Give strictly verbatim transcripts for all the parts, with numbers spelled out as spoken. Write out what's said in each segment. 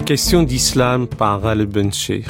Question d'islam par Al Benchir.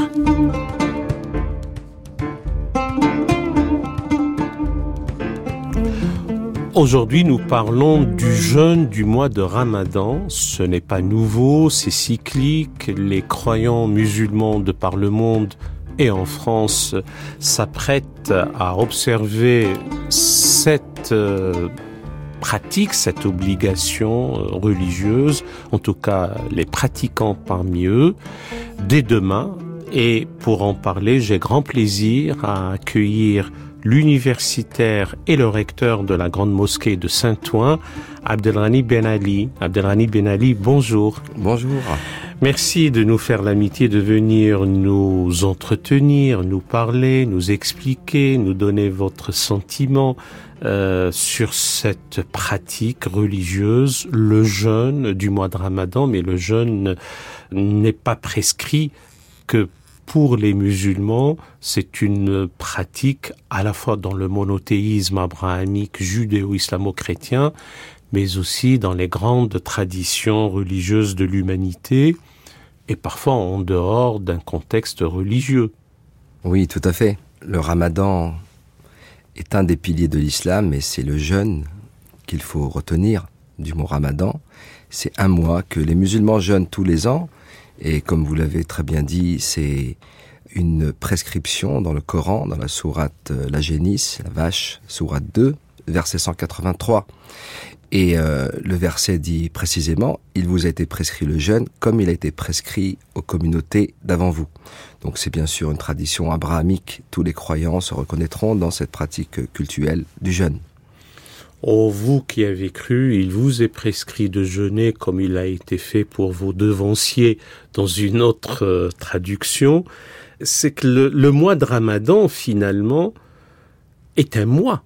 Aujourd'hui, nous parlons du jeûne du mois de Ramadan. Ce n'est pas nouveau, c'est cyclique. Les croyants musulmans de par le monde et en France s'apprêtent à observer cette euh, pratique, cette obligation religieuse, en tout cas les pratiquants parmi eux, dès demain. Et pour en parler, j'ai grand plaisir à accueillir l'universitaire et le recteur de la grande mosquée de Saint-Ouen, Abdelghani Ben Ali. Abdelghani Ben Ali, bonjour. Bonjour. Merci de nous faire l'amitié de venir nous entretenir, nous parler, nous expliquer, nous donner votre sentiment euh, sur cette pratique religieuse, le jeûne du mois de Ramadan. Mais le jeûne n'est pas prescrit que pour les musulmans, c'est une pratique à la fois dans le monothéisme abrahamique judéo-islamo-chrétien, mais aussi dans les grandes traditions religieuses de l'humanité, et parfois en dehors d'un contexte religieux. Oui, tout à fait. Le Ramadan est un des piliers de l'islam, et c'est le jeûne qu'il faut retenir du mot Ramadan. C'est un mois que les musulmans jeûnent tous les ans, et comme vous l'avez très bien dit, c'est une prescription dans le Coran, dans la sourate euh, la génisse, la vache, sourate deux, verset cent quatre-vingt-trois. Et euh, le verset dit précisément, il vous a été prescrit le jeûne comme il a été prescrit aux communautés d'avant vous. Donc c'est bien sûr une tradition abrahamique. Tous les croyants se reconnaîtront dans cette pratique cultuelle du jeûne. Oh, vous qui avez cru, il vous est prescrit de jeûner comme il a été fait pour vos devanciers dans une autre euh, traduction. C'est que le, le mois de Ramadan, finalement, est un mois.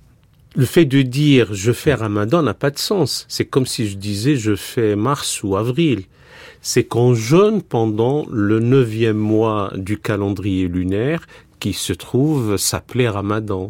Le fait de dire « je fais Ramadan » n'a pas de sens. C'est comme si je disais « je fais mars ou avril ». C'est qu'on jeûne pendant le neuvième mois du calendrier lunaire qui se trouve s'appeler Ramadan.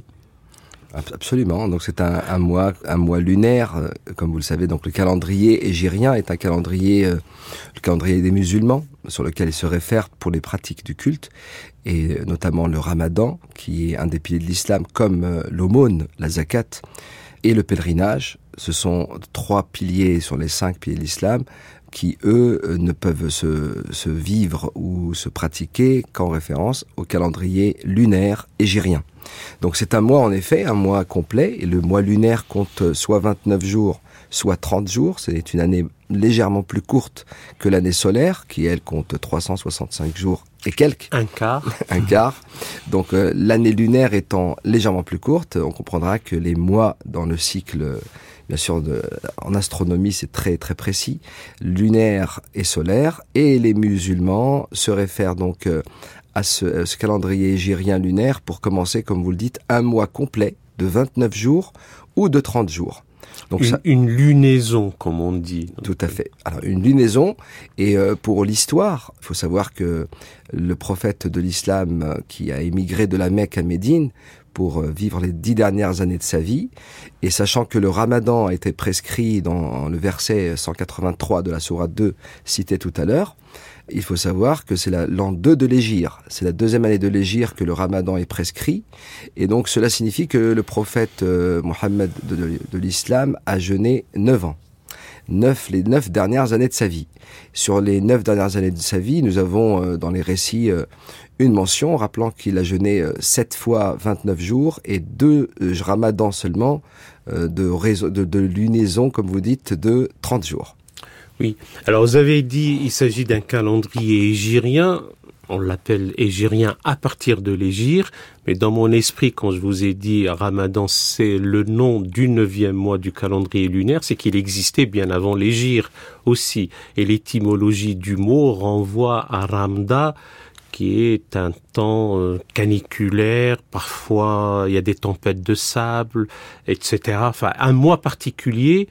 Absolument. Donc c'est un, un mois, un mois lunaire, euh, comme vous le savez. Donc le calendrier hégirien est un calendrier, euh, le calendrier des musulmans, sur lequel ils se réfèrent pour les pratiques du culte, et euh, notamment le Ramadan, qui est un des piliers de l'islam, comme euh, l'aumône, la zakat, et le pèlerinage. Ce sont trois piliers sur les cinq piliers de l'islam qui, eux, ne peuvent se, se vivre ou se pratiquer qu'en référence au calendrier lunaire hégirien. Donc c'est un mois, en effet, un mois complet, et le mois lunaire compte soit vingt-neuf jours, soit trente jours. C'est une année légèrement plus courte que l'année solaire, qui, elle, compte trois cent soixante-cinq jours et quelques. Un quart. Un quart. Donc euh, l'année lunaire étant légèrement plus courte, on comprendra que les mois dans le cycle, bien sûr, de, en astronomie, c'est très très précis, lunaire et solaire, et les musulmans se réfèrent donc euh, à ce, à ce calendrier hégirien lunaire pour commencer, comme vous le dites, un mois complet de vingt-neuf jours ou de trente jours. Donc une, ça, une lunaison, comme on dit. Tout à fait. Alors, une lunaison, et euh, pour l'histoire, il faut savoir que le prophète de l'islam euh, qui a émigré de la Mecque à Médine pour euh, vivre les dix dernières années de sa vie, et sachant que le Ramadan a été prescrit dans le verset cent quatre-vingt-trois de la sourate deux, cité tout à l'heure, il faut savoir que c'est la, l'an deux de l'hégire. C'est la deuxième année de l'hégire que le Ramadan est prescrit. Et donc, cela signifie que le prophète euh, Mohammed de, de, de l'islam a jeûné neuf ans. Neuf, les neuf dernières années de sa vie. Sur les neuf dernières années de sa vie, nous avons euh, dans les récits euh, une mention rappelant qu'il a jeûné euh, sept fois vingt-neuf jours et deux euh, ramadans seulement euh, de, réso- de, de lunaison, comme vous dites, de trente jours. Oui. Alors, vous avez dit il s'agit d'un calendrier hégirien. On l'appelle hégirien à partir de l'hégire. Mais dans mon esprit, quand je vous ai dit Ramadan, c'est le nom du neuvième mois du calendrier lunaire, c'est qu'il existait bien avant l'hégire aussi. Et l'étymologie du mot renvoie à Ramda, qui est un temps euh, caniculaire, parfois il y a des tempêtes de sable, et cetera. Enfin, un mois particulier.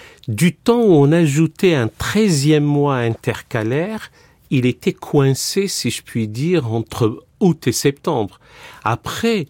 Du temps où on ajoutait un treizième mois intercalaire, il était coincé, si je puis dire, entre août et septembre. Après,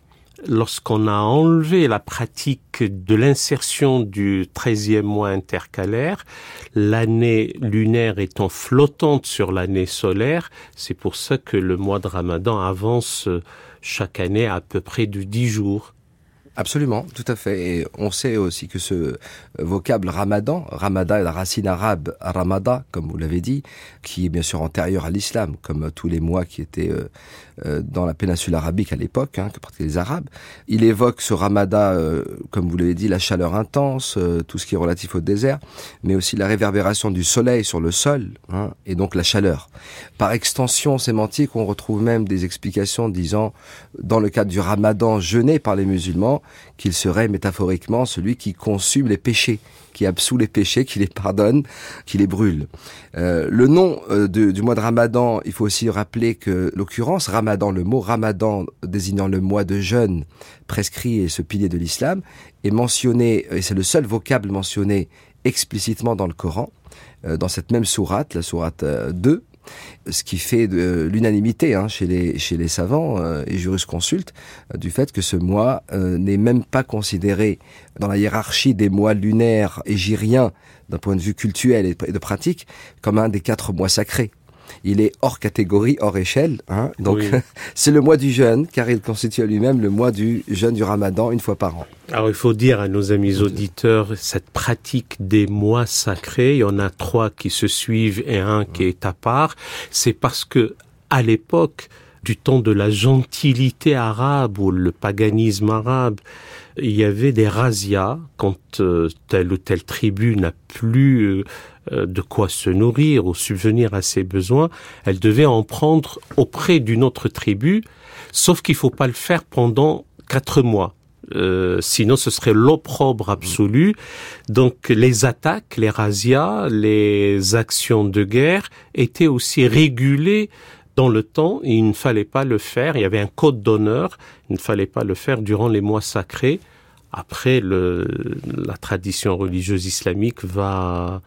lorsqu'on a enlevé la pratique de l'insertion du treizième mois intercalaire, l'année lunaire étant flottante sur l'année solaire, c'est pour ça que le mois de Ramadan avance chaque année à peu près de dix jours. Absolument, tout à fait. Et on sait aussi que ce vocable ramadan, ramada est la racine arabe ramada, comme vous l'avez dit, qui est bien sûr antérieure à l'islam, comme tous les mois qui étaient euh, euh, dans la péninsule arabique à l'époque, hein, que pratiquaient les Arabes. Il évoque ce ramada, euh, comme vous l'avez dit, la chaleur intense, euh, tout ce qui est relatif au désert, mais aussi la réverbération du soleil sur le sol, hein, et donc la chaleur. Par extension sémantique, on retrouve même des explications disant, dans le cadre du ramadan jeûné par les musulmans, qu'il serait métaphoriquement celui qui consume les péchés, qui absout les péchés, qui les pardonne, qui les brûle. Euh, le nom euh, de, du mois de Ramadan, il faut aussi rappeler que l'occurrence Ramadan, le mot Ramadan désignant le mois de jeûne prescrit et ce pilier de l'islam, est mentionné, et c'est le seul vocable mentionné explicitement dans le Coran, euh, dans cette même sourate, la sourate euh, deux, ce qui fait de l'unanimité hein, chez les chez les savants euh, et jurisconsultes euh, du fait que ce mois euh, n'est même pas considéré dans la hiérarchie des mois lunaires égiriens d'un point de vue cultuel et de pratique comme un des quatre mois sacrés. Il est hors catégorie, hors échelle, hein, donc oui. C'est le mois du jeûne, car il constitue à lui-même le mois du jeûne du Ramadan une fois par an. Alors il faut dire à nos amis auditeurs, cette pratique des mois sacrés, il y en a trois qui se suivent et un qui est à part, c'est parce que à l'époque du temps de la gentilité arabe ou le paganisme arabe, il y avait des razzias quand euh, telle ou telle tribu n'a plus euh, de quoi se nourrir ou subvenir à ses besoins, elle devait en prendre auprès d'une autre tribu, sauf qu'il faut pas le faire pendant quatre mois. Euh, sinon ce serait l'opprobre absolu. Donc les attaques, les razzias, les actions de guerre étaient aussi régulées dans le temps, et il ne fallait pas le faire. Il y avait un code d'honneur. Il ne fallait pas le faire durant les mois sacrés. Après, le, la tradition religieuse islamique va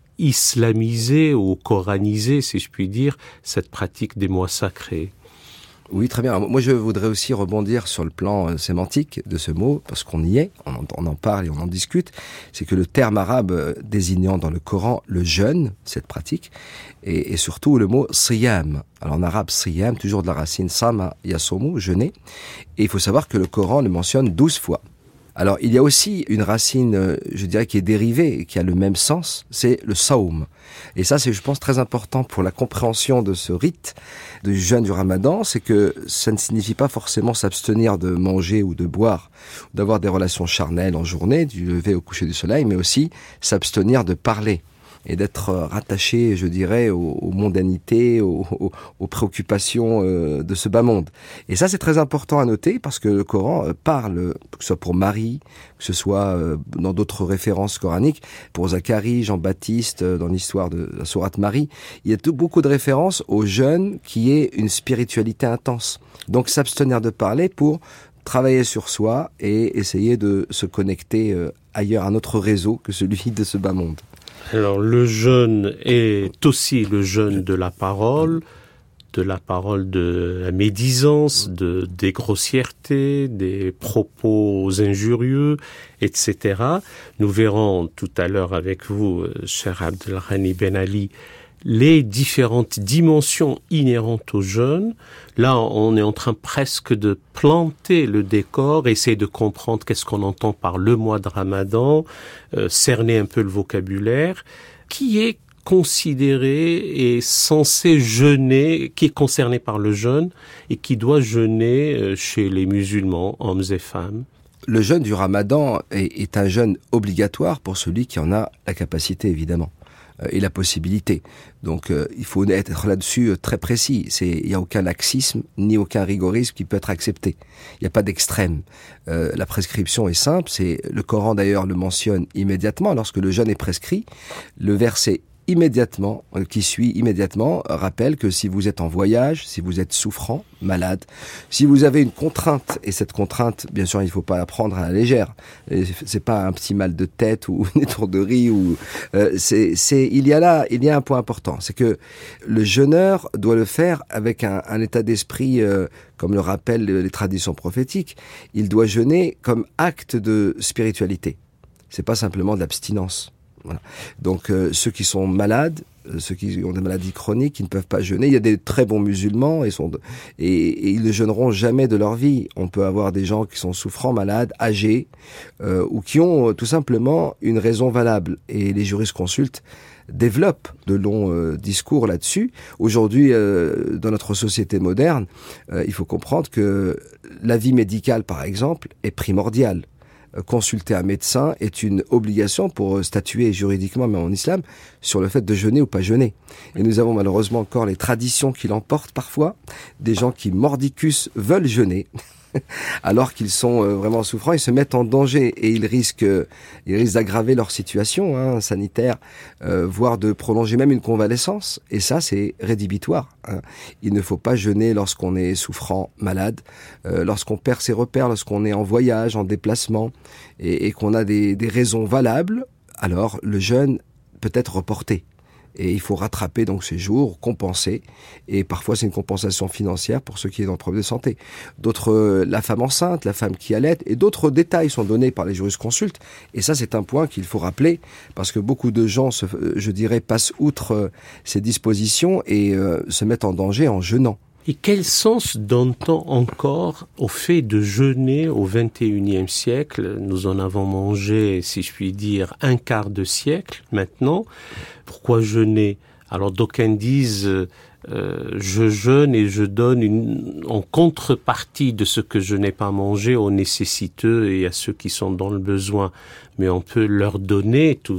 islamiser ou coraniser, si je puis dire, cette pratique des mois sacrés. Oui, très bien. Alors, moi, je voudrais aussi rebondir sur le plan euh, sémantique de ce mot, parce qu'on y est, on en, on en parle et on en discute. C'est que le terme arabe euh, désignant dans le Coran le jeûne, cette pratique, et, et surtout le mot siyam. Alors en arabe, siyam, toujours de la racine sama yasomu, jeûner. Et il faut savoir que le Coran le mentionne douze fois. Alors, il y a aussi une racine, je dirais, qui est dérivée, qui a le même sens, c'est le saum. Et ça, c'est, je pense, très important pour la compréhension de ce rite du jeûne du Ramadan, c'est que ça ne signifie pas forcément s'abstenir de manger ou de boire, ou d'avoir des relations charnelles en journée, du lever au coucher du soleil, mais aussi s'abstenir de parler et d'être rattaché, je dirais, aux, aux mondanités, aux, aux, aux préoccupations euh, de ce bas monde. Et ça, c'est très important à noter parce que le Coran parle, que ce soit pour Marie, que ce soit euh, dans d'autres références coraniques, pour Zacharie, Jean-Baptiste, euh, dans l'histoire de la sourate Marie, il y a tout, beaucoup de références au jeûne qui est une spiritualité intense. Donc s'abstenir de parler pour travailler sur soi et essayer de se connecter euh, ailleurs à un autre réseau que celui de ce bas monde. Alors, le jeûne est aussi le jeûne de la parole, de la parole de la médisance, de, des grossièretés, des propos injurieux, et cetera. Nous verrons tout à l'heure avec vous, cher Abdelghani Ben Ali, les différentes dimensions inhérentes au jeûne. Là, on est en train presque de planter le décor, essayer de comprendre qu'est-ce qu'on entend par le mois de Ramadan, euh, cerner un peu le vocabulaire, qui est considéré et censé jeûner, qui est concerné par le jeûne et qui doit jeûner chez les musulmans, hommes et femmes. Le jeûne du Ramadan est, est un jeûne obligatoire pour celui qui en a la capacité, évidemment, et la possibilité. Donc euh, il faut être là-dessus très précis. C'est, il n'y a aucun laxisme ni aucun rigorisme qui peut être accepté. Il n'y a pas d'extrême. Euh, la prescription est simple. C'est le Coran d'ailleurs le mentionne immédiatement lorsque le jeûne est prescrit. Le verset immédiatement, euh, qui suit immédiatement, euh, rappelle que si vous êtes en voyage, si vous êtes souffrant, malade, si vous avez une contrainte, et cette contrainte, bien sûr, il ne faut pas la prendre à la légère. Et c'est pas un petit mal de tête ou une étourderie ou euh, c'est, c'est, il y a là, il y a un point important, c'est que le jeûneur doit le faire avec un, un état d'esprit, euh, comme le rappellent les traditions prophétiques. Il doit jeûner comme acte de spiritualité. C'est pas simplement de l'abstinence. Voilà. Donc euh, ceux qui sont malades, euh, ceux qui ont des maladies chroniques, qui ne peuvent pas jeûner, il y a des très bons musulmans et, sont de, et, et ils ne jeûneront jamais de leur vie. On peut avoir des gens qui sont souffrants, malades, âgés, euh, ou qui ont euh, tout simplement une raison valable. Et les jurisconsultes développent de longs euh, discours là-dessus. Aujourd'hui, euh, dans notre société moderne, euh, il faut comprendre que l'avis médical, par exemple, est primordial. Consulter un médecin est une obligation pour statuer juridiquement, même en islam, sur le fait de jeûner ou pas jeûner. Et nous avons malheureusement encore les traditions qui l'emportent parfois, des gens qui mordicus veulent jeûner, alors qu'ils sont vraiment souffrants, ils se mettent en danger et ils risquent, ils risquent d'aggraver leur situation hein, sanitaire, euh, voire de prolonger même une convalescence. Et ça, c'est rédhibitoire. Hein. Il ne faut pas jeûner lorsqu'on est souffrant, malade, euh, lorsqu'on perd ses repères, lorsqu'on est en voyage, en déplacement, et, et qu'on a des, des raisons valables. Alors, le jeûne peut être reporté. Et il faut rattraper donc ces jours, compenser. Et parfois, c'est une compensation financière pour ceux qui sont en problème de santé. D'autres, euh, la femme enceinte, la femme qui allait, et d'autres détails sont donnés par les jurisconsultes. Et ça, c'est un point qu'il faut rappeler, parce que beaucoup de gens, se, je dirais, passent outre euh, ces dispositions et euh, se mettent en danger en jeûnant. Et quel sens donne-t-on encore au fait de jeûner au vingt et unième siècle? Nous en avons mangé, si je puis dire, un quart de siècle maintenant. Pourquoi jeûner? Alors d'aucuns disent euh, je jeûne et je donne une, en contrepartie de ce que je n'ai pas mangé aux nécessiteux et à ceux qui sont dans le besoin. Mais on peut leur donner tout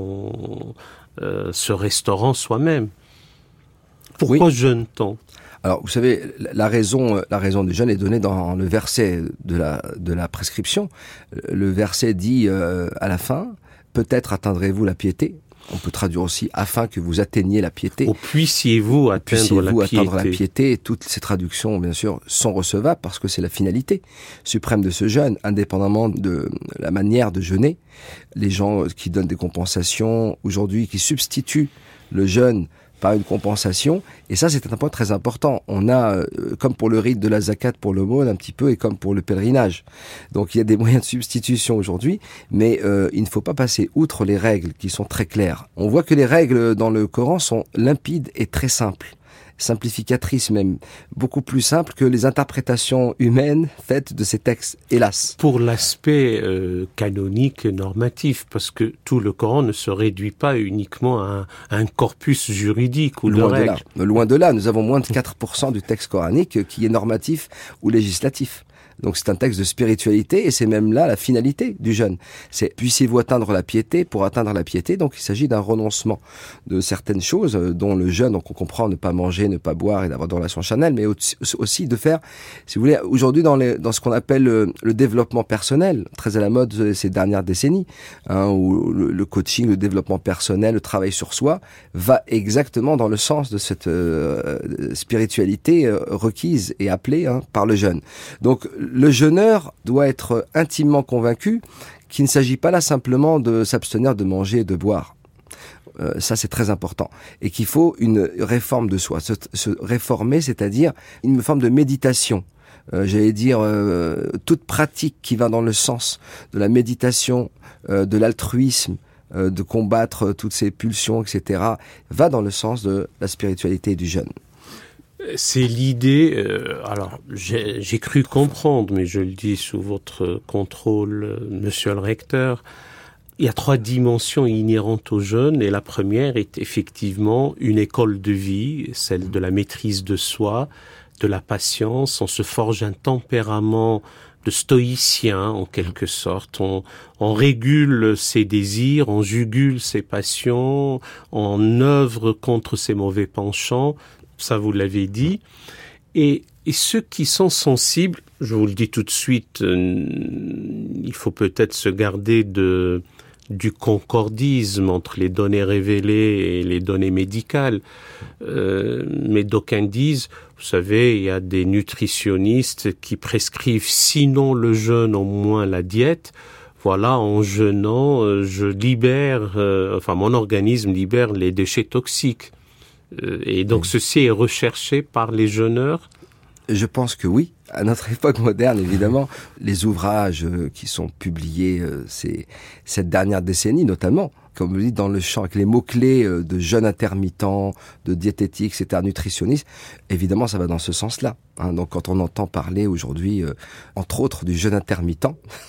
en euh, se restaurant soi-même. Pourquoi oui. jeûne-t-on? Alors, vous savez, la raison, la raison du jeûne est donnée dans le verset de la, de la prescription. Le verset dit euh, à la fin, peut-être atteindrez-vous la piété. On peut traduire aussi afin que vous atteigniez la piété. Ou puissiez-vous atteindre puissiez-vous la piété. atteindre la piété. Et toutes ces traductions, bien sûr, sont recevables parce que c'est la finalité suprême de ce jeûne, indépendamment de la manière de jeûner. Les gens qui donnent des compensations aujourd'hui, qui substituent le jeûne par une compensation, et ça c'est un point très important. On a, euh, comme pour le rite de la zakat pour l'aumône un petit peu, et comme pour le pèlerinage. Donc il y a des moyens de substitution aujourd'hui, mais euh, il ne faut pas passer outre les règles qui sont très claires. On voit que les règles dans le Coran sont limpides et très simples. Simplificatrice même, beaucoup plus simple que les interprétations humaines faites de ces textes, hélas. Pour l'aspect euh, canonique et normatif, parce que tout le Coran ne se réduit pas uniquement à un, à un corpus juridique ou loin de règles. De là. Loin de là, nous avons moins de quatre pour cent du texte coranique qui est normatif ou législatif. Donc c'est un texte de spiritualité et c'est même là la finalité du jeûne. C'est puissiez-vous atteindre la piété pour atteindre la piété. Donc il s'agit d'un renoncement de certaines choses dont le jeûne, donc on comprend ne pas manger, ne pas boire et d'avoir de relations charnelles, mais aussi de faire, si vous voulez, aujourd'hui dans, les, dans ce qu'on appelle le, le développement personnel, très à la mode ces dernières décennies, hein, où le, le coaching, le développement personnel, le travail sur soi va exactement dans le sens de cette euh, spiritualité euh, requise et appelée hein, par le jeûne. Donc le jeûneur doit être intimement convaincu qu'il ne s'agit pas là simplement de s'abstenir de manger et de boire. Euh, ça, c'est très important. Et qu'il faut une réforme de soi. Se, se réformer, c'est-à-dire une forme de méditation. Euh, j'allais dire, euh, toute pratique qui va dans le sens de la méditation, euh, de l'altruisme, euh, de combattre toutes ces pulsions, et cetera, va dans le sens de la spiritualité et du jeûne. C'est l'idée, euh, alors j'ai, j'ai cru comprendre, mais je le dis sous votre contrôle, euh, monsieur le recteur, il y a trois dimensions inhérentes au jeûne, et la première est effectivement une école de vie, celle de la maîtrise de soi, de la patience. On se forge un tempérament de stoïcien, en quelque sorte. On, on régule ses désirs, on jugule ses passions, on œuvre contre ses mauvais penchants. Ça, vous l'avez dit. Et, et ceux qui sont sensibles, je vous le dis tout de suite, euh, il faut peut-être se garder de, du concordisme entre les données révélées et les données médicales. Euh, mais d'aucuns disent, vous savez, il y a des nutritionnistes qui prescrivent sinon le jeûne, au moins la diète. Voilà, en jeûnant, euh, je libère, euh, enfin mon organisme libère les déchets toxiques. Euh, et donc oui. Ceci est recherché par les jeûneurs. Je pense que oui. À notre époque moderne, évidemment, les ouvrages qui sont publiés c'est, cette dernière décennie, notamment, comme vous dites, dans le champ, avec les mots-clés de jeûne intermittent, de diététique, et cetera, nutritionniste, évidemment, ça va dans ce sens-là. Hein. Donc, quand on entend parler aujourd'hui, euh, entre autres, du jeûne intermittent,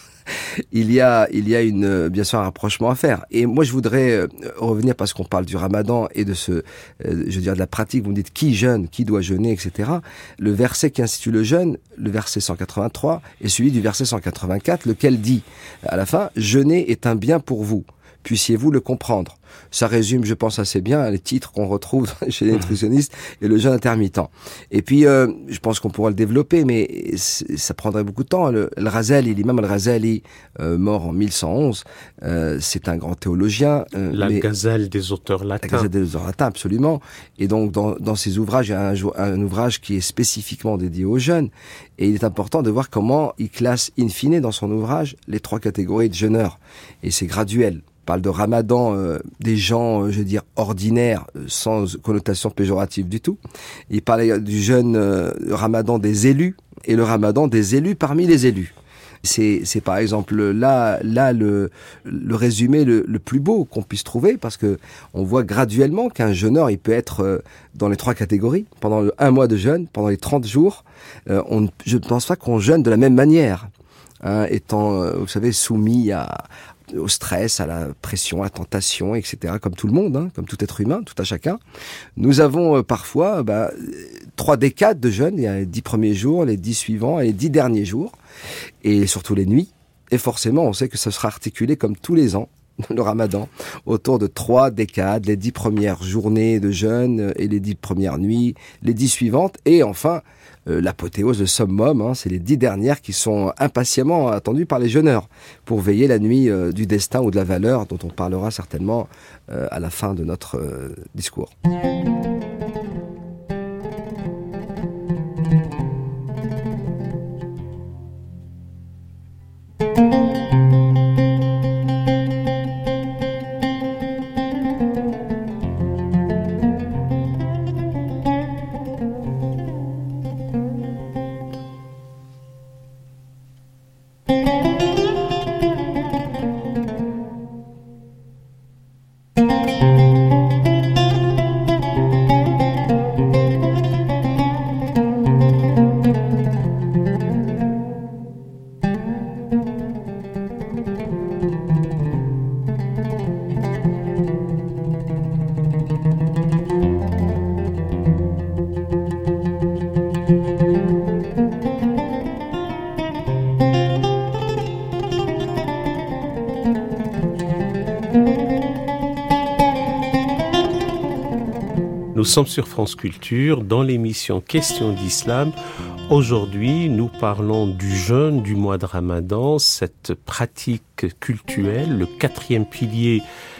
il y a, il y a une, bien sûr, un rapprochement à faire. Et moi, je voudrais revenir parce qu'on parle du Ramadan et de ce, euh, je veux dire, de la pratique. Vous me dites qui jeûne, qui doit jeûner, et cetera. Le verset qui institue le jeûne, le verset cent quatre-vingt-trois, est suivi du verset cent quatre-vingt-quatre, lequel dit, à la fin, jeûner est un bien pour vous. Puissiez-vous le comprendre. Ça résume, je pense, assez bien les titres qu'on retrouve chez les nutritionnistes et le jeûne intermittent. Et puis, euh, je pense qu'on pourra le développer, mais ça prendrait beaucoup de temps. Le, le Razali, l'imam Al-Razali, euh, mort en mille cent onze, euh, c'est un grand théologien. Euh, la mais, Gazelle des auteurs latins. La Gazelle des auteurs latins, absolument. Et donc, dans, dans ses ouvrages, il y a un, un ouvrage qui est spécifiquement dédié aux jeûnes. Et il est important de voir comment il classe in fine dans son ouvrage les trois catégories de jeûneurs. Et c'est graduel. Il parle de Ramadan euh, des gens, euh, je veux dire, ordinaires, euh, sans connotation péjorative du tout. Il parle du jeûne euh, Ramadan des élus et le Ramadan des élus parmi les élus. C'est, c'est par exemple là, là le, le résumé le, le plus beau qu'on puisse trouver, parce que on voit graduellement qu'un jeûneur, il peut être euh, dans les trois catégories. Pendant le un mois de jeûne, pendant les trente jours, euh, on, je ne pense pas qu'on jeûne de la même manière, hein, étant, euh, vous savez, soumis à au stress, à la pression, à la tentation, et cetera, comme tout le monde, hein, comme tout être humain, tout à chacun. Nous avons euh, parfois bah, trois décades de jeûne. Il y a les dix premiers jours, les dix suivants et les dix derniers jours, et surtout les nuits. Et forcément, on sait que ça sera articulé comme tous les ans, le Ramadan, autour de trois décades, les dix premières journées de jeûne et les dix premières nuits, les dix suivantes, et enfin euh, l'apothéose, le summum, hein, c'est les dix dernières qui sont impatiemment attendues par les jeûneurs pour veiller la nuit euh, du destin ou de la valeur, dont on parlera certainement euh, à la fin de notre euh, discours. Nous sommes sur France Culture, dans l'émission Questions d'Islam. Aujourd'hui, nous parlons du jeûne du mois de Ramadan, cette pratique cultuelle, le quatrième pilier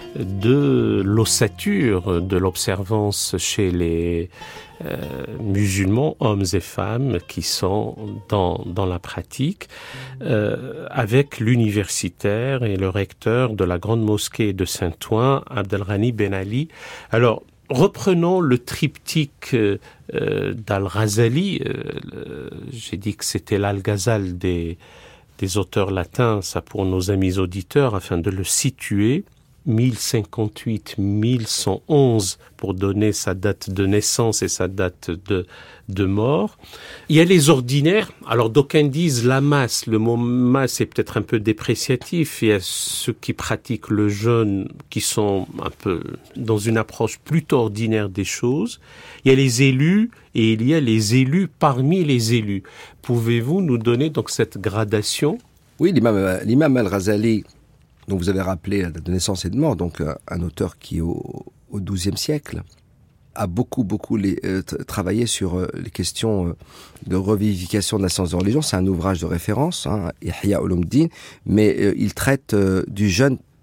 de l'ossature de l'observance chez les euh, musulmans, hommes et femmes qui sont dans, dans la pratique, euh, avec l'universitaire et le recteur de la grande mosquée de Saint-Ouen, Abdelghani Ben Ali. Alors, reprenons le triptyque euh, d'Al-Razali. Euh, j'ai dit que c'était l'Al-Ghazal des, des auteurs latins, ça pour nos amis auditeurs, afin de le situer. mille cinquante-huit à mille cent onze pour donner sa date de naissance et sa date de, de mort. Il y a les ordinaires. Alors d'aucuns disent la masse. Le mot masse est peut-être un peu dépréciatif. Il y a ceux qui pratiquent le jeûne qui sont un peu dans une approche plutôt ordinaire des choses. Il y a les élus et il y a les élus parmi les élus. Pouvez-vous nous donner donc cette gradation? Oui, l'imam, l'imam Al-Razali, dont vous avez rappelé la date de naissance et de mort, donc un, un auteur qui au, au douzième siècle a beaucoup beaucoup les, euh, travaillé sur euh, les questions euh, de revivification de la science de religion. C'est un ouvrage de référence, hein, Ihya Ulumuddin, mais euh, il traite euh, du jeûne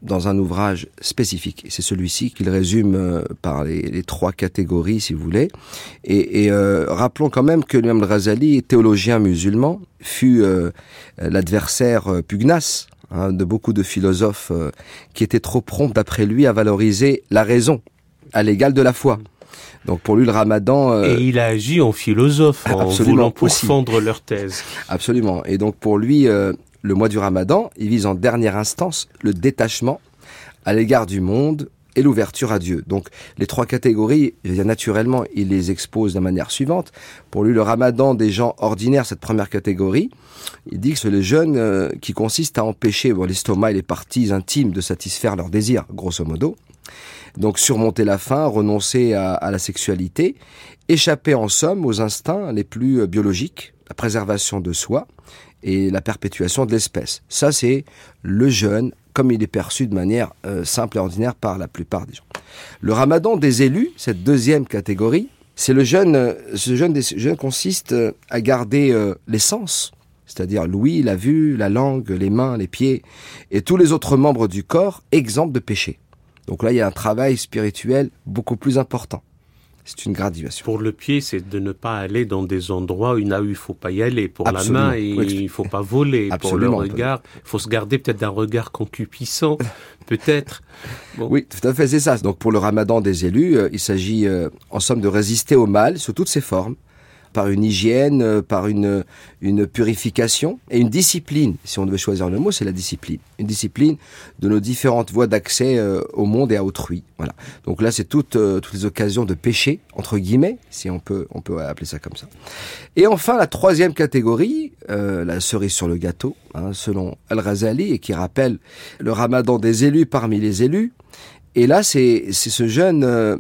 dans un ouvrage spécifique. Et c'est celui-ci qu'il résume euh, par les, les trois catégories, si vous voulez. Et, et euh, rappelons quand même que l'imam al-Ghazali, théologien musulman, fut euh, l'adversaire euh, pugnace hein, de beaucoup de philosophes euh, qui étaient trop prompts, d'après lui, à valoriser la raison à l'égal de la foi. Donc pour lui, le ramadan... Euh... Et il a agi en philosophe, en voulant pourfendre leur thèse. Absolument. Et donc pour lui, euh, le mois du ramadan, il vise en dernière instance le détachement à l'égard du monde et l'ouverture à Dieu. Donc les trois catégories, je veux dire, naturellement, il les expose de la manière suivante. Pour lui, le ramadan des gens ordinaires, cette première catégorie, il dit que c'est le jeûne euh, qui consiste à empêcher bon, l'estomac et les parties intimes de satisfaire leurs désirs, grosso modo. Donc surmonter la faim, renoncer à, à la sexualité, échapper en somme aux instincts les plus biologiques, la préservation de soi et la perpétuation de l'espèce. Ça, c'est le jeûne comme il est perçu de manière euh, simple et ordinaire par la plupart des gens. Le ramadan des élus, cette deuxième catégorie, c'est le jeûne, euh, ce jeûne, des, jeûne consiste euh, à garder euh, les sens, c'est-à-dire l'ouïe, la vue, la langue, les mains, les pieds et tous les autres membres du corps exempts de péché. Donc là, il y a un travail spirituel beaucoup plus important. C'est une graduation. Pour le pied, c'est de ne pas aller dans des endroits où il ne faut pas y aller. Pour Absolument. La main, il ne oui. faut pas voler. Absolument. Pour le regard, il faut se garder peut-être d'un regard concupissant, peut-être. Bon. Oui, tout à fait, c'est ça. Donc pour le ramadan des élus, euh, il s'agit euh, en somme de résister au mal sous toutes ses formes, par une hygiène, par une, une purification et une discipline. Si on devait choisir le mot, c'est la discipline. Une discipline de nos différentes voies d'accès euh, au monde et à autrui. Voilà. Donc là, c'est toutes, euh, toutes les occasions de péché, entre guillemets, si on peut, on peut appeler ça comme ça. Et enfin, la troisième catégorie, euh, la cerise sur le gâteau, hein, selon Al-Ghazali, et qui rappelle le ramadan des élus parmi les élus. Et là, c'est, c'est ce jeûne, euh,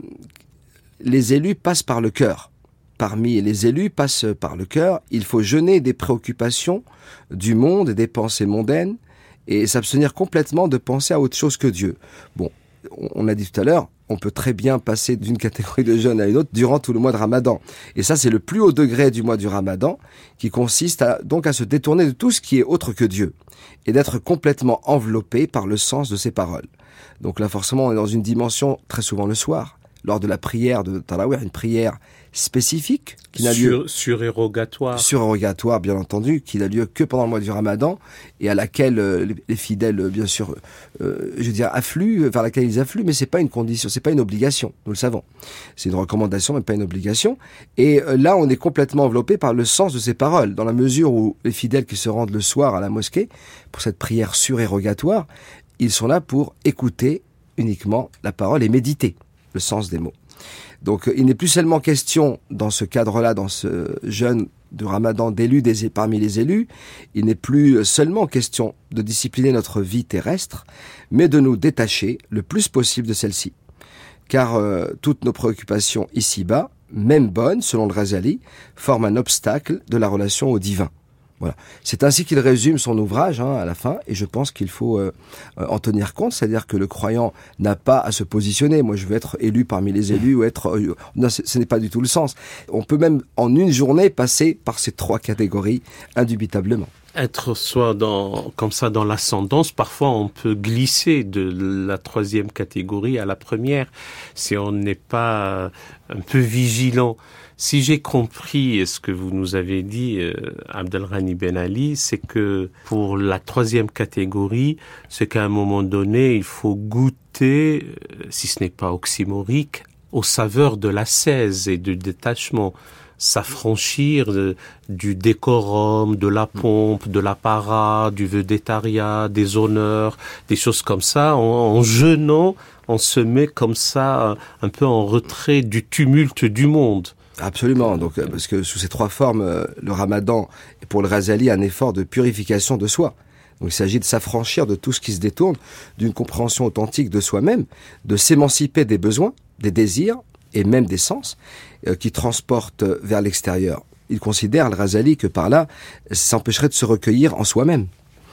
les élus passent par le cœur. Parmi les élus passe par le cœur, il faut jeûner des préoccupations du monde, des pensées mondaines, et s'abstenir complètement de penser à autre chose que Dieu. Bon, on l'a dit tout à l'heure, on peut très bien passer d'une catégorie de jeûne à une autre durant tout le mois de Ramadan. Et ça, c'est le plus haut degré du mois du Ramadan, qui consiste à, donc à se détourner de tout ce qui est autre que Dieu, et d'être complètement enveloppé par le sens de ses paroles. Donc là, forcément, on est dans une dimension, très souvent le soir, lors de la prière de Tarawih, une prière spécifique qui n'a lieu surérogatoire surérogatoire bien entendu qui n'a lieu que pendant le mois du Ramadan et à laquelle euh, les, les fidèles euh, bien sûr euh, je veux dire affluent vers laquelle ils affluent, mais c'est pas une condition, c'est pas une obligation, nous le savons, c'est une recommandation mais pas une obligation. Et euh, là on est complètement enveloppé par le sens de ces paroles, dans la mesure où les fidèles qui se rendent le soir à la mosquée pour cette prière surérogatoire, ils sont là pour écouter uniquement la parole et méditer le sens des mots. Donc il n'est plus seulement question, dans ce cadre-là, dans ce jeûne de Ramadan d'élus des, parmi les élus, il n'est plus seulement question de discipliner notre vie terrestre, mais de nous détacher le plus possible de celle-ci. Car euh, toutes nos préoccupations ici-bas, même bonnes, selon le Ghazali, forment un obstacle de la relation au divin. Voilà. C'est ainsi qu'il résume son ouvrage hein, à la fin, et je pense qu'il faut euh, en tenir compte, c'est-à-dire que le croyant n'a pas à se positionner. Moi, je veux être élu parmi les élus ou être... Euh, non, ce, ce n'est pas du tout le sens. On peut même, en une journée, passer par ces trois catégories, indubitablement. Être soit dans, comme ça dans l'ascendance, parfois on peut glisser de la troisième catégorie à la première, si on n'est pas un peu vigilant. Si j'ai compris ce que vous nous avez dit, euh, Abdelghani Ben Ali, c'est que pour la troisième catégorie, c'est qu'à un moment donné, il faut goûter, euh, si ce n'est pas oxymorique, aux saveurs de l'ascèse et du détachement. S'affranchir de, du décorum, de la pompe, de l'apparat, du vedettariat, des honneurs, des choses comme ça. En, en jeûnant, on se met comme ça un peu en retrait du tumulte du monde. Absolument. Donc, parce que sous ces trois formes, le Ramadan est pour le Ghazali un effort de purification de soi. Donc, il s'agit de s'affranchir de tout ce qui se détourne d'une compréhension authentique de soi-même, de s'émanciper des besoins, des désirs et même des sens euh, qui transportent vers l'extérieur. Il considère, le Ghazali, que par là, ça empêcherait de se recueillir en soi-même.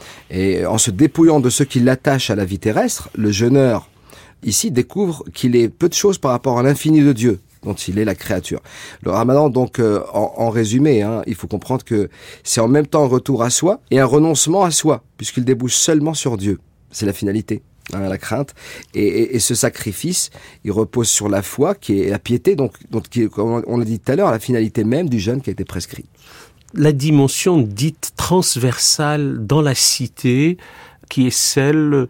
Et en se dépouillant de ce qui l'attache à la vie terrestre, le jeûneur, ici, découvre qu'il est peu de choses par rapport à l'infini de Dieu, dont il est la créature. Le Ramadan, donc, euh, en, en résumé, hein, il faut comprendre que c'est en même temps un retour à soi et un renoncement à soi, puisqu'il débouche seulement sur Dieu. C'est la finalité. hein, la crainte. Et, et, et ce sacrifice, il repose sur la foi, qui est la piété, donc, donc qui est, comme on l'a dit tout à l'heure, la finalité même du jeûne qui a été prescrit. La dimension dite transversale dans la cité, qui est celle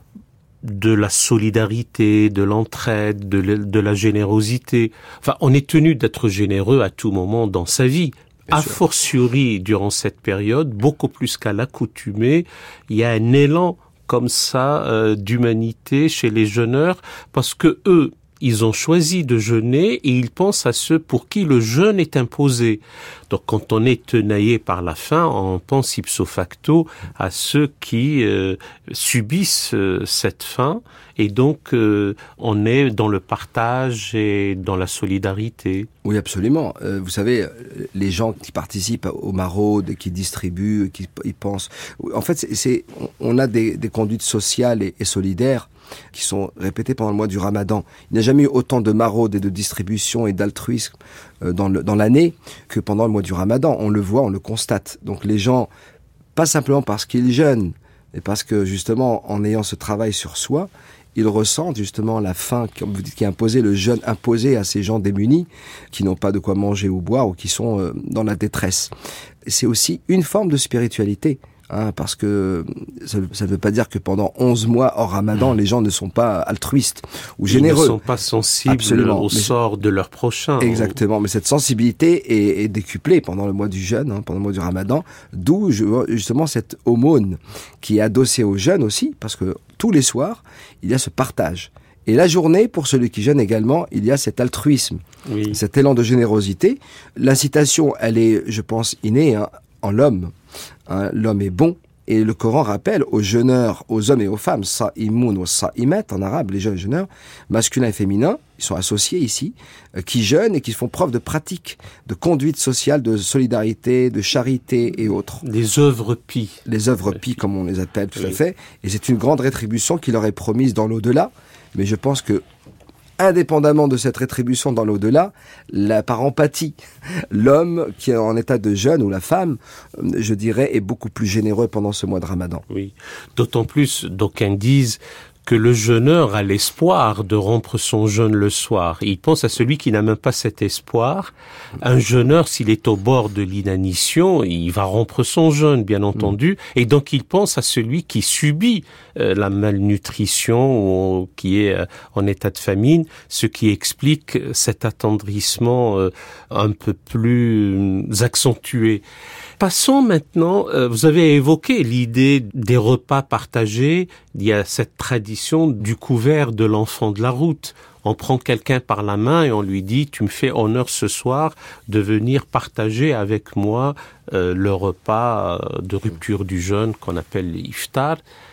de la solidarité, de l'entraide, de, de la générosité. Enfin, on est tenu d'être généreux à tout moment dans sa vie. Bien a sûr. Fortiori, durant cette période, beaucoup plus qu'à l'accoutumée, il y a un élan comme ça euh, d'humanité chez les jeûneurs, parce que eux, ils ont choisi de jeûner et ils pensent à ceux pour qui le jeûne est imposé. Donc quand on est tenaillé par la faim, on pense ipso facto à ceux qui euh, subissent euh, cette faim, et donc euh, on est dans le partage et dans la solidarité. Oui, absolument. Euh, vous savez, les gens qui participent aux maraudes, qui distribuent, qui ils pensent... En fait, c'est, c'est, on a des, des conduites sociales et, et solidaires qui sont répétées pendant le mois du Ramadan. Il n'y a jamais eu autant de maraudes et de distribution et d'altruisme euh, dans, le, dans l'année que pendant le mois du Ramadan. On le voit, on le constate. Donc les gens, pas simplement parce qu'ils jeûnent, mais parce que justement, en ayant ce travail sur soi, ils ressentent justement la faim, comme vous dites, qui est imposée, le jeûne imposé à ces gens démunis, qui n'ont pas de quoi manger ou boire, ou qui sont euh, dans la détresse. C'est aussi une forme de spiritualité. Hein, parce que ça ne veut pas dire que pendant onze mois hors Ramadan, les gens ne sont pas altruistes ou généreux. Ils ne sont pas sensibles Absolument. Au mais sort de leur prochain. Exactement, mais cette sensibilité est, est décuplée pendant le mois du jeûne, hein, pendant le mois du Ramadan, d'où justement cette aumône qui est adossée au jeûne aussi, parce que tous les soirs, il y a ce partage. Et la journée, pour celui qui jeûne également, il y a cet altruisme, oui. cet élan de générosité. L'incitation, elle est, je pense, innée hein, en l'homme. Hein, l'homme est bon, et le Coran rappelle aux jeûneurs, aux hommes et aux femmes, sa'imoun ou sa'imet, en arabe, les jeunes jeûneurs, masculins et féminins, ils sont associés ici, euh, qui jeûnent et qui font preuve de pratique, de conduite sociale, de solidarité, de charité et autres. Les œuvres pies. Les œuvres pies, comme on les appelle, tout oui. à fait. Et c'est une grande rétribution qui leur est promise dans l'au-delà, mais je pense que indépendamment de cette rétribution dans l'au-delà, la, par empathie, l'homme qui est en état de jeûne ou la femme, je dirais, est beaucoup plus généreux pendant ce mois de Ramadan. Oui, d'autant plus, d'aucuns disent que le jeûneur a l'espoir de rompre son jeûne le soir. Il pense à celui qui n'a même pas cet espoir. Un jeûneur, s'il est au bord de l'inanition, il va rompre son jeûne, bien entendu. Et donc, il pense à celui qui subit euh, la malnutrition ou qui est euh, en état de famine, ce qui explique cet attendrissement euh, un peu plus euh, accentué. Passons maintenant, euh, vous avez évoqué l'idée des repas partagés. Il y a cette tradition du couvert de l'enfant de la route. On prend quelqu'un par la main et on lui dit « Tu me fais honneur ce soir de venir partager avec moi euh, le repas de rupture du jeûne qu'on appelle l'iftar ».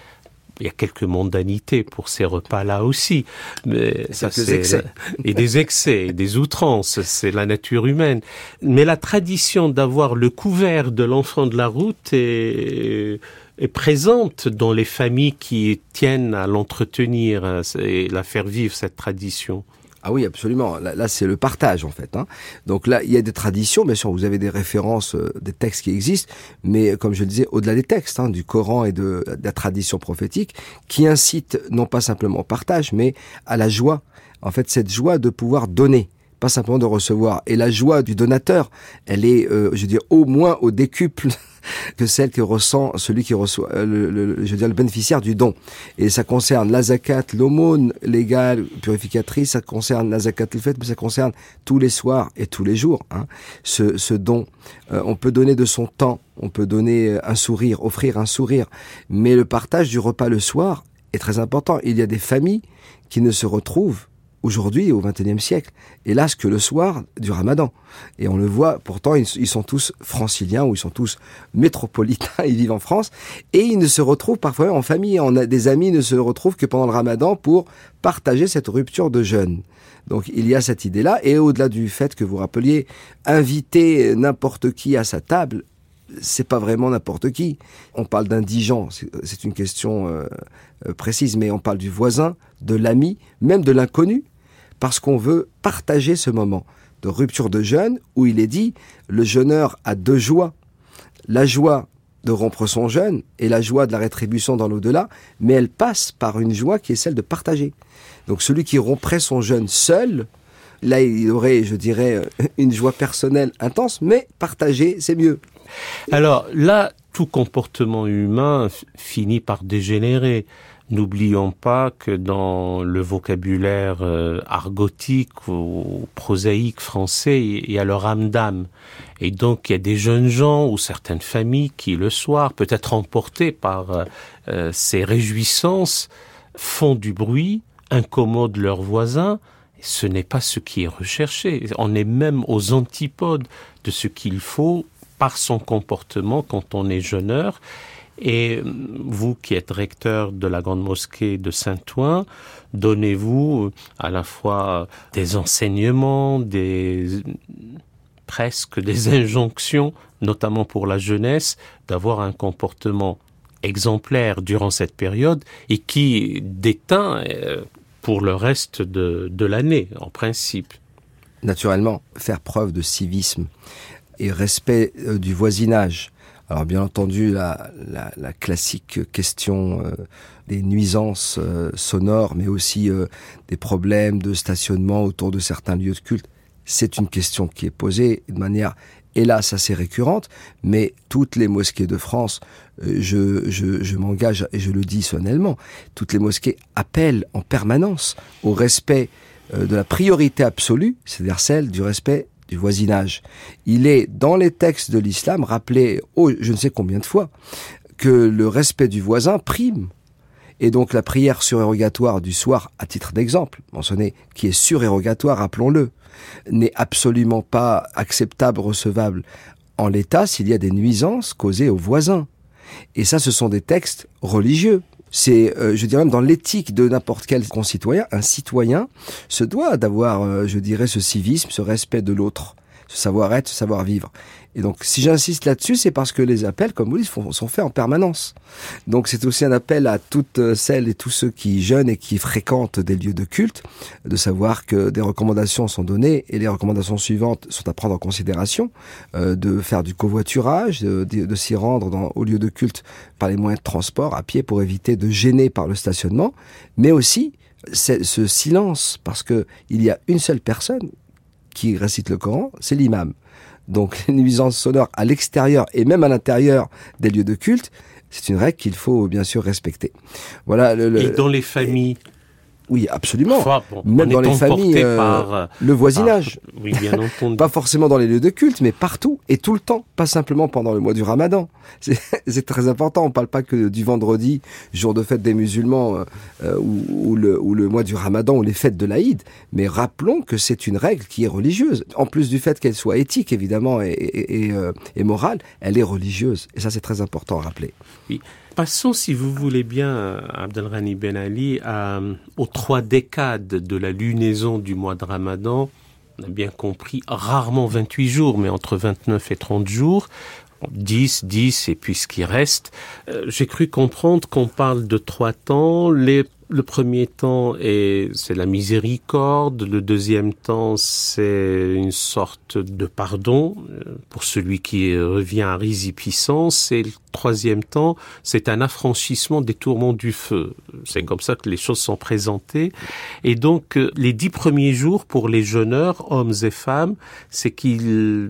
Il y a quelques mondanités pour ces repas-là aussi, mais ça c'est excès. et des excès, et des outrances, c'est la nature humaine. Mais la tradition d'avoir le couvert de l'enfant de la route est, est présente dans les familles qui tiennent à l'entretenir et la faire vivre cette tradition. Ah oui, absolument. Là, là, c'est le partage, en fait. Hein. Donc là, il y a des traditions, bien sûr, vous avez des références, euh, des textes qui existent, mais comme je le disais, au-delà des textes, hein, du Coran et de, de la tradition prophétique, qui incitent non pas simplement au partage, mais à la joie. En fait, cette joie de pouvoir donner, pas simplement de recevoir. Et la joie du donateur, elle est, euh, je veux dire, au moins au décuple que celle que ressent celui qui reçoit, euh, le, le, je veux dire, le bénéficiaire du don. Et ça concerne la zakat, l'aumône légale, purificatrice, ça concerne la zakat le fait, mais ça concerne tous les soirs et tous les jours. Hein. Ce, ce don, euh, on peut donner de son temps, on peut donner un sourire, offrir un sourire, mais le partage du repas le soir est très important. Il y a des familles qui ne se retrouvent aujourd'hui, au vingt et unième siècle, hélas que le soir du Ramadan. Et on le voit, pourtant, ils, ils sont tous franciliens, ou ils sont tous métropolitains, ils vivent en France, et ils ne se retrouvent parfois en famille. On a des amis ne se retrouvent que pendant le Ramadan pour partager cette rupture de jeûne. Donc il y a cette idée-là, et au-delà du fait que vous rappeliez, inviter n'importe qui à sa table, c'est pas vraiment n'importe qui. On parle d'indigent, c'est, c'est une question euh, euh, précise, mais on parle du voisin, de l'ami, même de l'inconnu, parce qu'on veut partager ce moment de rupture de jeûne où il est dit le jeûneur a deux joies. La joie de rompre son jeûne et la joie de la rétribution dans l'au-delà, mais elle passe par une joie qui est celle de partager. Donc celui qui romprait son jeûne seul, là il aurait, je dirais, une joie personnelle intense, mais partager, c'est mieux. Alors là, tout comportement humain f- finit par dégénérer. N'oublions pas que dans le vocabulaire euh, argotique ou prosaïque français, il y a le ramdam. Et donc, il y a des jeunes gens ou certaines familles qui, le soir, peut-être emportés par euh, ces réjouissances, font du bruit, incommodent leurs voisins. Ce n'est pas ce qui est recherché. On est même aux antipodes de ce qu'il faut par son comportement quand on est jeûneur. Et vous qui êtes recteur de la grande mosquée de Saint-Ouen, donnez-vous à la fois des enseignements, des presque des injonctions, notamment pour la jeunesse, d'avoir un comportement exemplaire durant cette période et qui déteint pour le reste de, de l'année, en principe. Naturellement, faire preuve de civisme et respect euh, du voisinage. Alors bien entendu, la, la, la classique question euh, des nuisances euh, sonores, mais aussi euh, des problèmes de stationnement autour de certains lieux de culte, c'est une question qui est posée de manière, hélas, assez récurrente, mais toutes les mosquées de France, euh, je, je, je m'engage et je le dis solennellement, toutes les mosquées appellent en permanence au respect euh, de la priorité absolue, c'est-à-dire celle du respect du voisinage. Il est dans les textes de l'islam rappelé, oh, je ne sais combien de fois, que le respect du voisin prime. Et donc la prière surérogatoire du soir, à titre d'exemple, mentionné, qui est surérogatoire, rappelons-le, n'est absolument pas acceptable, recevable en l'état s'il y a des nuisances causées aux voisins. Et ça, ce sont des textes religieux. C'est, euh, je dirais même dans l'éthique de n'importe quel concitoyen, un citoyen se doit d'avoir, euh, je dirais, ce civisme, ce respect de l'autre, ce savoir-être, ce savoir-vivre. Et donc, si j'insiste là-dessus, c'est parce que les appels, comme vous dites, font, sont faits en permanence. Donc, c'est aussi un appel à toutes celles et tous ceux qui jeûnent et qui fréquentent des lieux de culte, de savoir que des recommandations sont données et les recommandations suivantes sont à prendre en considération, euh, de faire du covoiturage, de, de, de s'y rendre dans, au lieu de culte par les moyens de transport, à pied, pour éviter de gêner par le stationnement, mais aussi c'est ce silence, parce que il y a une seule personne qui récite le Coran, c'est l'imam. Donc les nuisances sonores à l'extérieur et même à l'intérieur des lieux de culte, c'est une règle qu'il faut bien sûr respecter. Voilà. Le, le, et dans les familles. Oui, absolument. Enfin, bon, même dans les familles, euh, par, le voisinage. Par, oui, bien entendu. Pas forcément dans les lieux de culte, mais partout et tout le temps. Pas simplement pendant le mois du Ramadan. C'est, c'est très important. On parle pas que du vendredi, jour de fête des musulmans, euh, ou, ou, le, ou le mois du Ramadan, ou les fêtes de l'Aïd. Mais rappelons que c'est une règle qui est religieuse. En plus du fait qu'elle soit éthique, évidemment, et, et, et, euh, et morale, elle est religieuse. Et ça, c'est très important à rappeler. Oui. Passons, si vous voulez bien, Abdelghani Ben Ali, à, aux trois décades de la lunaison du mois de Ramadan. On a bien compris, rarement vingt-huit jours, mais entre vingt-neuf et trente jours. dix, dix, et puis ce qui reste. Euh, j'ai cru comprendre qu'on parle de trois temps. Les, le premier temps, est, c'est la miséricorde. Le deuxième temps, c'est une sorte de pardon pour celui qui revient à rizipuissance. Et le troisième temps, c'est un affranchissement des tourments du feu. C'est comme ça que les choses sont présentées. Et donc, les dix premiers jours pour les jeûneurs, hommes et femmes, c'est qu'ils...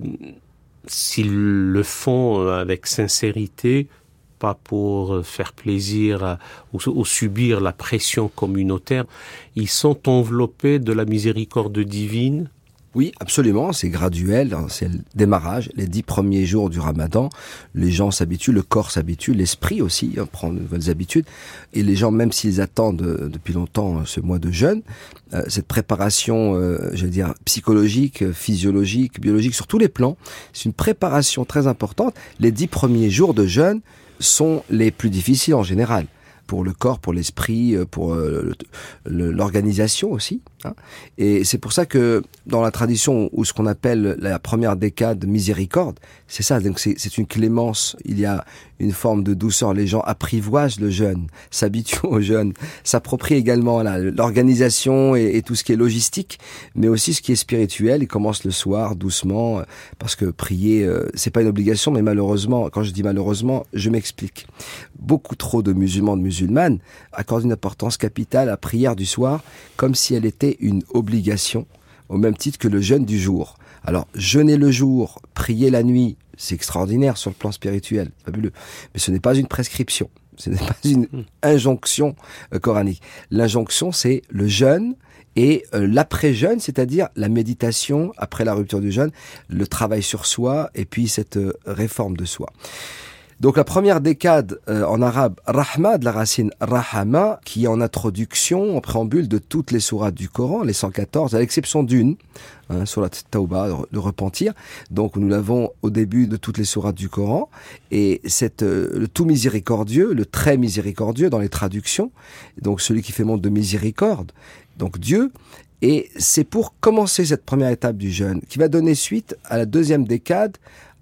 s'ils le font avec sincérité, pas pour faire plaisir à, ou, ou subir la pression communautaire, ils sont enveloppés de la miséricorde divine. Oui, absolument, c'est graduel, c'est le démarrage, les dix premiers jours du Ramadan, les gens s'habituent, le corps s'habitue, l'esprit aussi hein, prend de nouvelles habitudes, et les gens, même s'ils attendent euh, depuis longtemps euh, ce mois de jeûne, euh, cette préparation, euh, je veux dire, psychologique, physiologique, biologique, sur tous les plans, c'est une préparation très importante. Les dix premiers jours de jeûne sont les plus difficiles en général, pour le corps, pour l'esprit, pour euh, le, le, l'organisation aussi. Et c'est pour ça que dans la tradition où ce qu'on appelle la première décade miséricorde, c'est ça, donc c'est, c'est une clémence, il y a une forme de douceur, les gens apprivoisent le jeûne, s'habituent au jeûne, s'approprient également là, l'organisation et, et tout ce qui est logistique, mais aussi ce qui est spirituel. Ils commencent le soir doucement, parce que prier, euh, c'est pas une obligation, mais malheureusement, quand je dis malheureusement, je m'explique. Beaucoup trop de musulmans, de musulmanes accordent une importance capitale à la prière du soir, comme si elle était une obligation, au même titre que le jeûne du jour. Alors, jeûner le jour, prier la nuit, c'est extraordinaire sur le plan spirituel, fabuleux. Mais ce n'est pas une prescription, ce n'est pas une injonction euh, coranique. L'injonction, c'est le jeûne et euh, l'après-jeûne, c'est-à-dire la méditation après la rupture du jeûne, le travail sur soi et puis cette euh, réforme de soi. Donc la première décade euh, en arabe, rahma, de la racine rahama, qui est en introduction, en préambule de toutes les sourates du Coran, les cent quatorze, à l'exception d'une, hein, surat Tawbah, le repentir. Donc nous l'avons au début de toutes les sourates du Coran. Et c'est euh, le tout miséricordieux, le très miséricordieux dans les traductions, donc celui qui fait montre de miséricorde, donc Dieu. Et c'est pour commencer cette première étape du jeûne, qui va donner suite à la deuxième décade,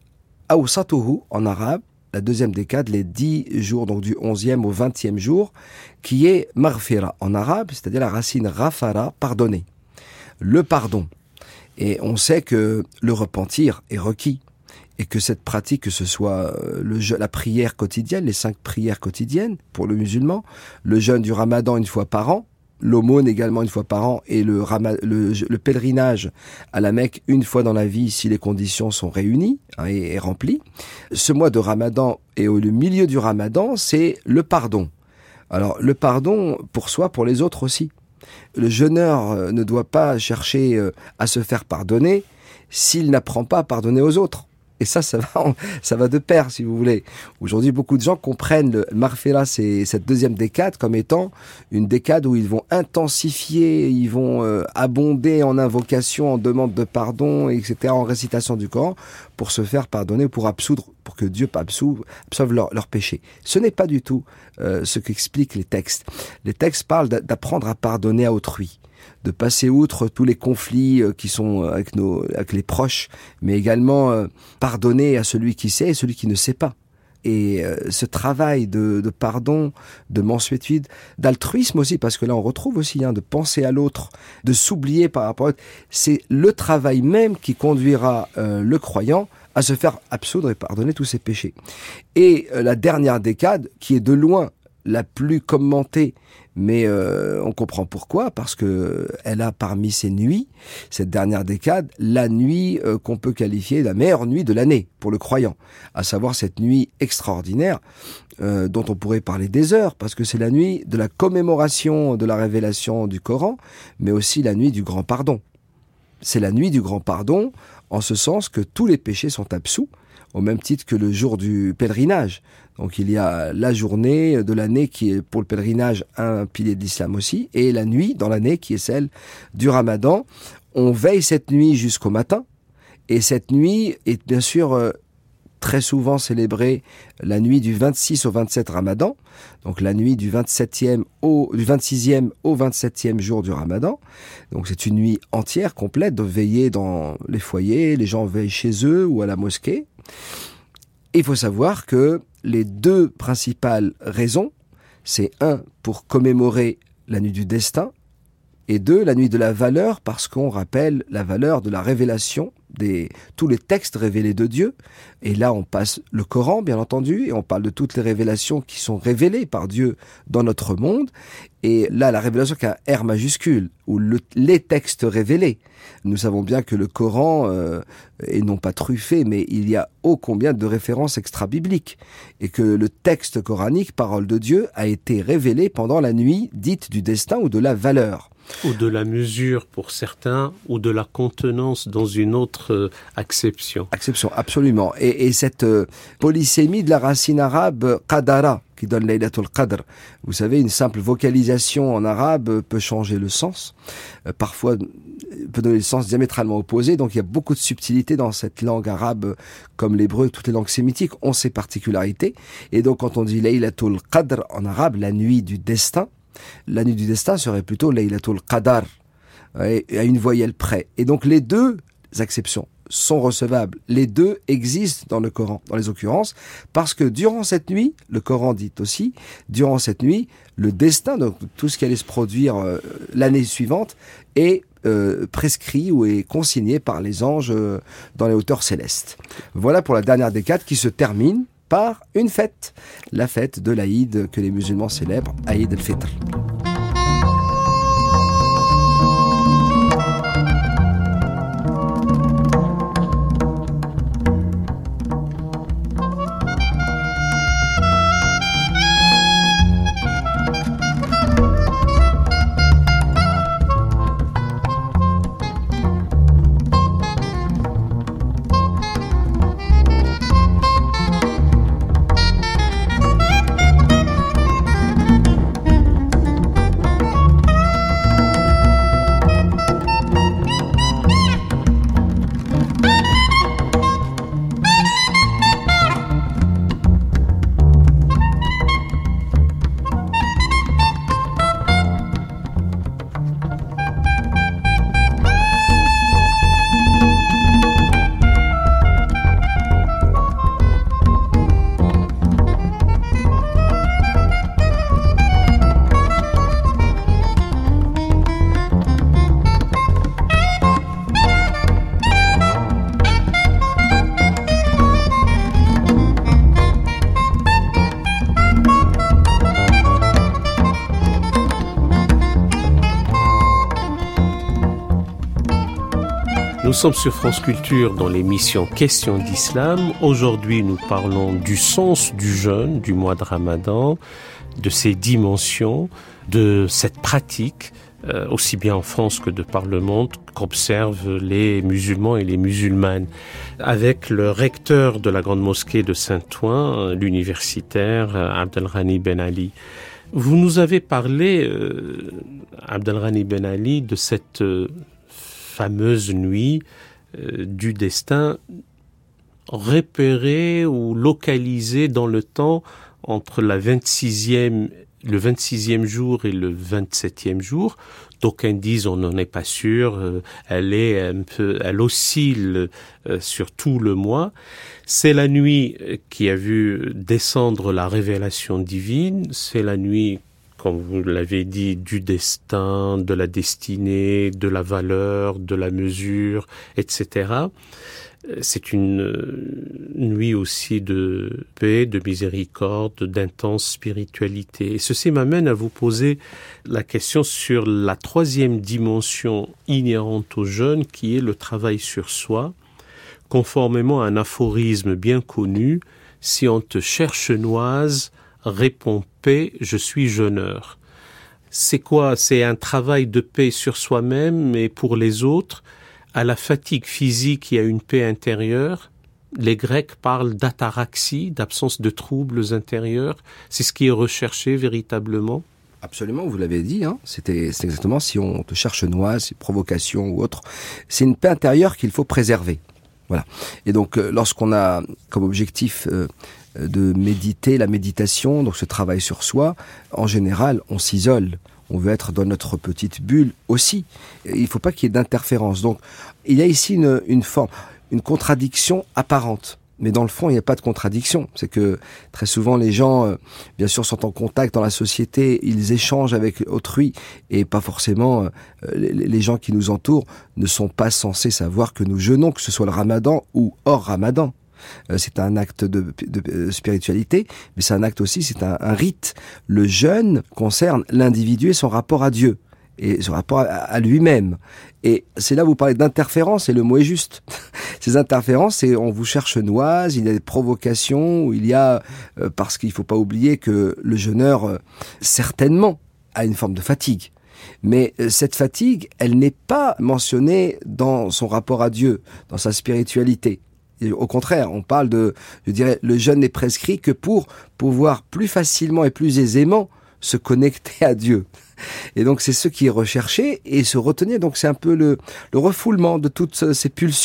awsatuhu en arabe, la deuxième décade, les dix jours, donc du onzième au vingtième jour, qui est maghfira en arabe, c'est-à-dire la racine rafara, pardonner. Le pardon. Et on sait que le repentir est requis. Et que cette pratique, que ce soit le je, la prière quotidienne, les cinq prières quotidiennes pour le musulman, le jeûne du ramadan une fois par an, l'aumône également une fois par an et le, rama, le, le pèlerinage à la Mecque une fois dans la vie si les conditions sont réunies hein, et, et remplies. Ce mois de Ramadan et au milieu du Ramadan, c'est le pardon. Alors le pardon pour soi, pour les autres aussi. Le jeûneur ne doit pas chercher à se faire pardonner s'il n'apprend pas à pardonner aux autres. Et ça, ça va, ça va de pair, si vous voulez. Aujourd'hui, beaucoup de gens comprennent le Maghfira, c'est cette deuxième décade, comme étant une décade où ils vont intensifier, ils vont euh, abonder en invocation, en demande de pardon, et cetera, en récitation du Coran, pour se faire pardonner, pour absoudre, pour que Dieu absouve, absorbe leurs leur péchés. Ce n'est pas du tout euh, ce qu'expliquent les textes. Les textes parlent d'apprendre à pardonner à autrui, de passer outre tous les conflits qui sont avec nos, avec les proches, mais également euh, pardonner à celui qui sait et celui qui ne sait pas. Et euh, ce travail de, de pardon, de mansuétude, d'altruisme aussi, parce que là on retrouve aussi hein, de penser à l'autre, de s'oublier par rapport à l'autre, c'est le travail même qui conduira euh, le croyant à se faire absoudre et pardonner tous ses péchés. Et euh, la dernière décade, qui est de loin la plus commentée, mais euh, on comprend pourquoi, parce que elle a parmi ses nuits, cette dernière décade, la nuit euh, qu'on peut qualifier la meilleure nuit de l'année pour le croyant, à savoir cette nuit extraordinaire euh, dont on pourrait parler des heures, parce que c'est la nuit de la commémoration de la révélation du Coran, mais aussi la nuit du grand pardon. C'est la nuit du grand pardon, en ce sens que tous les péchés sont absous, au même titre que le jour du pèlerinage. Donc il y a la journée de l'année qui est pour le pèlerinage un pilier de l'islam aussi, et la nuit dans l'année qui est celle du Ramadan. On veille cette nuit jusqu'au matin, et cette nuit est bien sûr euh, très souvent célébrée la nuit du vingt-six au vingt-sept Ramadan, donc la nuit du vingt-septième au, du vingt-sixième au vingt-septième jour du Ramadan. Donc c'est une nuit entière, complète, de veiller dans les foyers, les gens veillent chez eux ou à la mosquée. Il faut savoir que les deux principales raisons, c'est un, pour commémorer la nuit du destin, et deux, la nuit de la valeur, parce qu'on rappelle la valeur de la révélation, des tous les textes révélés de Dieu. Et là, on passe le Coran, bien entendu, et on parle de toutes les révélations qui sont révélées par Dieu dans notre monde. Et là, la révélation qui a un R majuscule, ou le, les textes révélés. Nous savons bien que le Coran euh, est non pas truffé, mais il y a ô combien de références extra-bibliques. Et que le texte coranique, parole de Dieu, a été révélé pendant la nuit dite du destin ou de la valeur. Ou de la mesure pour certains, ou de la contenance dans une autre euh, acception. Acception, absolument. Et, et cette euh, polysémie de la racine arabe qadara, qui donne Laylatul Qadr. Vous savez, une simple vocalisation en arabe peut changer le sens. Euh, parfois, peut donner le sens diamétralement opposé. Donc, il y a beaucoup de subtilité dans cette langue arabe, comme l'hébreu, toutes les langues sémitiques ont ces particularités. Et donc, quand on dit Laylatul Qadr en arabe, la nuit du destin, la nuit du destin serait plutôt Laylatul Qadar. et à une voyelle près. Et donc les deux exceptions sont recevables. Les deux existent dans le Coran, dans les occurrences, parce que durant cette nuit, le Coran dit aussi, durant cette nuit, le destin, donc tout ce qui allait se produire euh, l'année suivante, est euh, prescrit ou est consigné par les anges euh, dans les hauteurs célestes. Voilà pour la dernière décade qui se termine par une fête, la fête de l'Aïd que les musulmans célèbrent, Aïd al-Fitr. Nous sommes sur France Culture dans l'émission Questions d'Islam. Aujourd'hui, nous parlons du sens du jeûne, du mois de Ramadan, de ses dimensions, de cette pratique, euh, aussi bien en France que de par le monde, qu'observent les musulmans et les musulmanes. Avec le recteur de la Grande Mosquée de Saint-Ouen, l'universitaire Abdelghani Ben Ali. Vous nous avez parlé, euh, Abdelghani Ben Ali, de cette euh, fameuse nuit euh, du destin repérée ou localisée dans le temps entre la vingt-sixième, le vingt-sixième jour et le vingt-septième jour. D'aucuns disent on n'en est pas sûr, euh, elle est un peu, elle oscille euh, sur tout le mois. C'est la nuit qui a vu descendre la révélation divine, c'est la nuit, comme vous l'avez dit, du destin, de la destinée, de la valeur, de la mesure, et cetera. C'est une nuit aussi de paix, de miséricorde, d'intense spiritualité. Et ceci m'amène à vous poser la question sur la troisième dimension inhérente au jeûne, qui est le travail sur soi, conformément à un aphorisme bien connu, « Si on te cherche noise, réponds paix, je suis jeûneur ». C'est quoi? C'est un travail de paix sur soi-même et pour les autres. À la fatigue physique, il y a une paix intérieure. Les Grecs parlent d'ataraxie, d'absence de troubles intérieurs. C'est ce qui est recherché véritablement. Absolument, vous l'avez dit, hein. C'était, c'est exactement si on te cherche noise, provocation ou autre. C'est une paix intérieure qu'il faut préserver. Voilà. Et donc, euh, lorsqu'on a comme objectif euh, de méditer, la méditation, donc ce travail sur soi, en général, on s'isole. On veut être dans notre petite bulle aussi. Il ne faut pas qu'il y ait d'interférence. Donc, il y a ici une, une forme, une contradiction apparente. Mais dans le fond, il n'y a pas de contradiction. C'est que très souvent, les gens, euh, bien sûr, sont en contact dans la société, ils échangent avec autrui, et pas forcément, euh, les, les gens qui nous entourent ne sont pas censés savoir que nous jeûnons, que ce soit le ramadan ou hors ramadan. C'est un acte de, de, de spiritualité, mais c'est un acte aussi, c'est un, un rite. Le jeûne concerne l'individu et son rapport à Dieu, et son rapport à, à lui-même. Et c'est là où vous parlez d'interférence, et le mot est juste. Ces interférences, c'est on vous cherche noise, il y a des provocations, où il y a, euh, parce qu'il faut pas oublier que le jeûneur, euh, certainement, a une forme de fatigue. Mais euh, cette fatigue, elle n'est pas mentionnée dans son rapport à Dieu, dans sa spiritualité. Et au contraire, on parle de, je dirais, le jeûne n'est prescrit que pour pouvoir plus facilement et plus aisément se connecter à Dieu. Et donc c'est ce qui est recherché et se retenir. Donc c'est un peu le, le refoulement de toutes ces pulsions.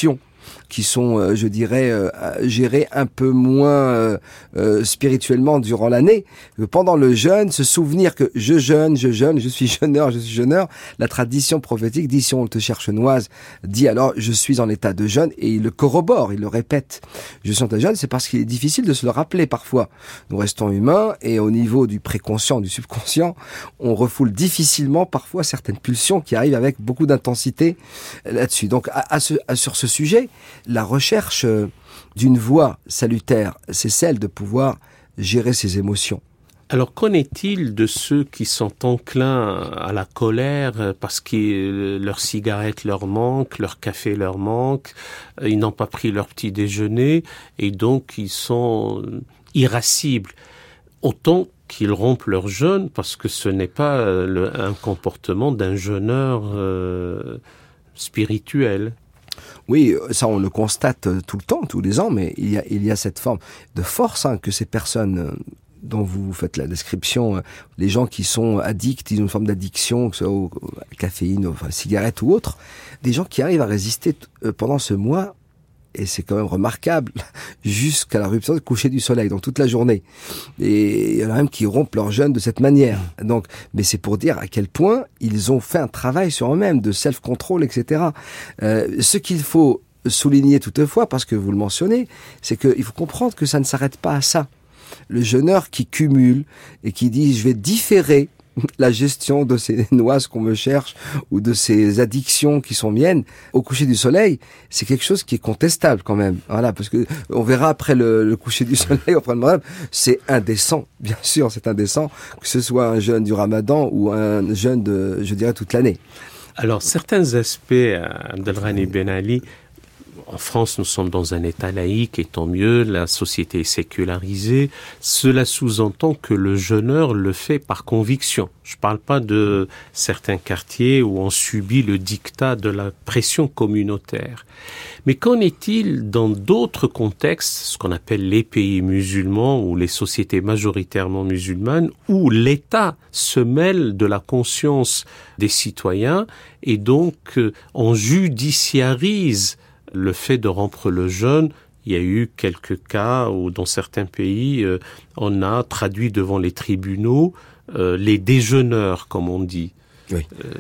qui sont, euh, je dirais, euh, gérés un peu moins euh, euh, spirituellement durant l'année. Pendant le jeûne, se souvenir que je jeûne, je jeûne, je suis jeûneur, je suis jeûneur. La tradition prophétique dit, si on te cherche noise, dit alors je suis en état de jeûne, et il le corrobore, il le répète. Je suis en état de jeûne, c'est parce qu'il est difficile de se le rappeler parfois. Nous restons humains, et au niveau du préconscient, du subconscient, on refoule difficilement parfois certaines pulsions qui arrivent avec beaucoup d'intensité là-dessus. Donc à, à ce, à, sur ce sujet, la recherche d'une voie salutaire, c'est celle de pouvoir gérer ses émotions. Alors, qu'en est-il de ceux qui sont enclins à la colère parce que leur cigarette leur manque, leur café leur manque, ils n'ont pas pris leur petit déjeuner et donc ils sont irascibles? Autant qu'ils rompent leur jeûne, parce que ce n'est pas le, un comportement d'un jeûneur euh, spirituel. Oui, ça on le constate tout le temps, tous les ans, mais il y a, il y a cette forme de force hein, que ces personnes dont vous faites la description, les gens qui sont addicts, ils ont une forme d'addiction, que ce soit au, à la caféine, à la cigarette ou autre, des gens qui arrivent à résister pendant ce mois, et c'est quand même remarquable, jusqu'à la rupture du coucher du soleil, donc toute la journée. Et il y en a même qui rompent leur jeûne de cette manière. Donc, mais c'est pour dire à quel point ils ont fait un travail sur eux-mêmes, de self-control, et cetera. Euh, ce qu'il faut souligner toutefois, parce que vous le mentionnez, c'est qu'il faut comprendre que ça ne s'arrête pas à ça. Le jeûneur qui cumule et qui dit « je vais différer la gestion de ces noises qu'on me cherche ou de ces addictions qui sont miennes au coucher du soleil », c'est quelque chose qui est contestable quand même. Voilà, parce que on verra après le, le coucher du soleil, après le Maghreb, c'est indécent. Bien sûr, c'est indécent que ce soit un jeûne du Ramadan ou un jeûne de, je dirais, toute l'année. Alors, certains aspects, Abdelghani Ben Ali, en France, nous sommes dans un État laïque, et tant mieux, la société est sécularisée. Cela sous-entend que le jeûneur le fait par conviction. Je ne parle pas de certains quartiers où on subit le diktat de la pression communautaire. Mais qu'en est-il dans d'autres contextes, ce qu'on appelle les pays musulmans ou les sociétés majoritairement musulmanes, où l'État se mêle de la conscience des citoyens et donc euh, on judiciarise le fait de rompre le jeûne? Il y a eu quelques cas où, dans certains pays, euh, on a traduit devant les tribunaux euh, les déjeuneurs, comme on dit. Oui. Euh,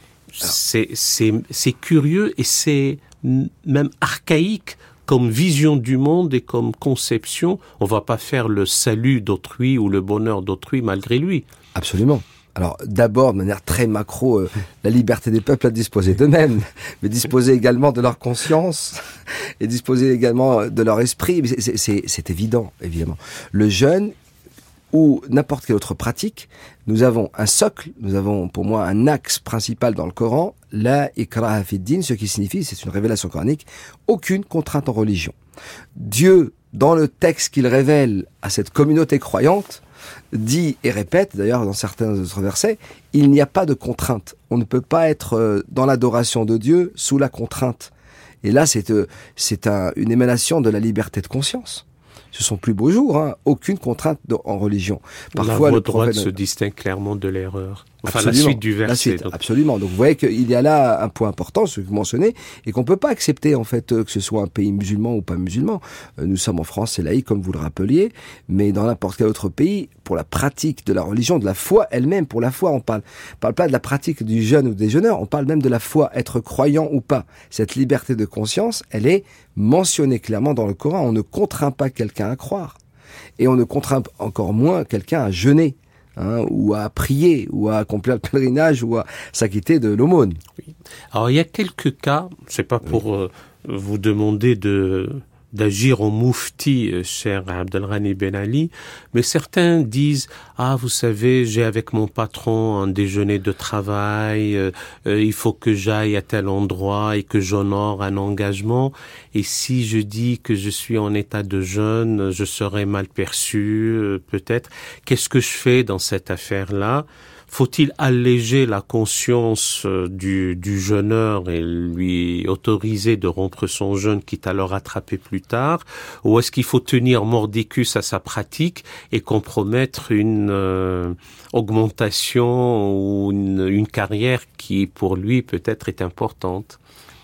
c'est, c'est, c'est curieux et c'est même archaïque comme vision du monde et comme conception. On ne va pas faire le salut d'autrui ou le bonheur d'autrui malgré lui. Absolument. Alors, d'abord, de manière très macro, euh, la liberté des peuples à disposer d'eux-mêmes, mais disposer également de leur conscience et disposer également de leur esprit. C'est, c'est, c'est, c'est évident, évidemment. Le jeûne ou n'importe quelle autre pratique, nous avons un socle, nous avons pour moi un axe principal dans le Coran, la ikraha fid din, ce qui signifie, c'est une révélation coranique, aucune contrainte en religion. Dieu, dans le texte qu'il révèle à cette communauté croyante, dit et répète, d'ailleurs dans certains autres versets, il n'y a pas de contrainte. On ne peut pas être dans l'adoration de Dieu sous la contrainte. Et là, c'est, c'est un, une émanation de la liberté de conscience. Ce sont plus beaux jours, hein. Aucune contrainte de, en religion. Parfois, la voie droite se distingue clairement de l'erreur. Enfin, absolument. La suite du verset. La suite, donc. Absolument. Donc, vous voyez qu'il y a là un point important, ce que vous mentionnez, et qu'on peut pas accepter, en fait, que ce soit un pays musulman ou pas musulman. Nous sommes en France, c'est laïque, comme vous le rappeliez, mais dans n'importe quel autre pays, pour la pratique de la religion, de la foi elle-même, pour la foi, on parle, on parle pas de la pratique du jeûne ou des jeûneurs, on parle même de la foi, être croyant ou pas. Cette liberté de conscience, elle est mentionnée clairement dans le Coran. On ne contraint pas quelqu'un à croire. Et on ne contraint encore moins quelqu'un à jeûner. Hein, ou à prier, ou à accomplir le pèlerinage, ou à s'acquitter de l'aumône. Oui. Alors il y a quelques cas, c'est pas pour oui. euh, vous demander de d'agir en moufti, euh, cher Abdelghani Ben Ali, mais certains disent « Ah, vous savez, j'ai avec mon patron un déjeuner de travail, euh, euh, il faut que j'aille à tel endroit et que j'honore un engagement, et si je dis que je suis en état de jeûne, je serai mal perçu, euh, peut-être. Qu'est-ce que je fais dans cette affaire-là ? Faut-il alléger la conscience du, du jeûneur et lui autoriser de rompre son jeûne, quitte à le rattraper plus tard? Ou est-ce qu'il faut tenir mordicus à sa pratique et compromettre une euh, augmentation ou une, une carrière qui, pour lui, peut-être est importante?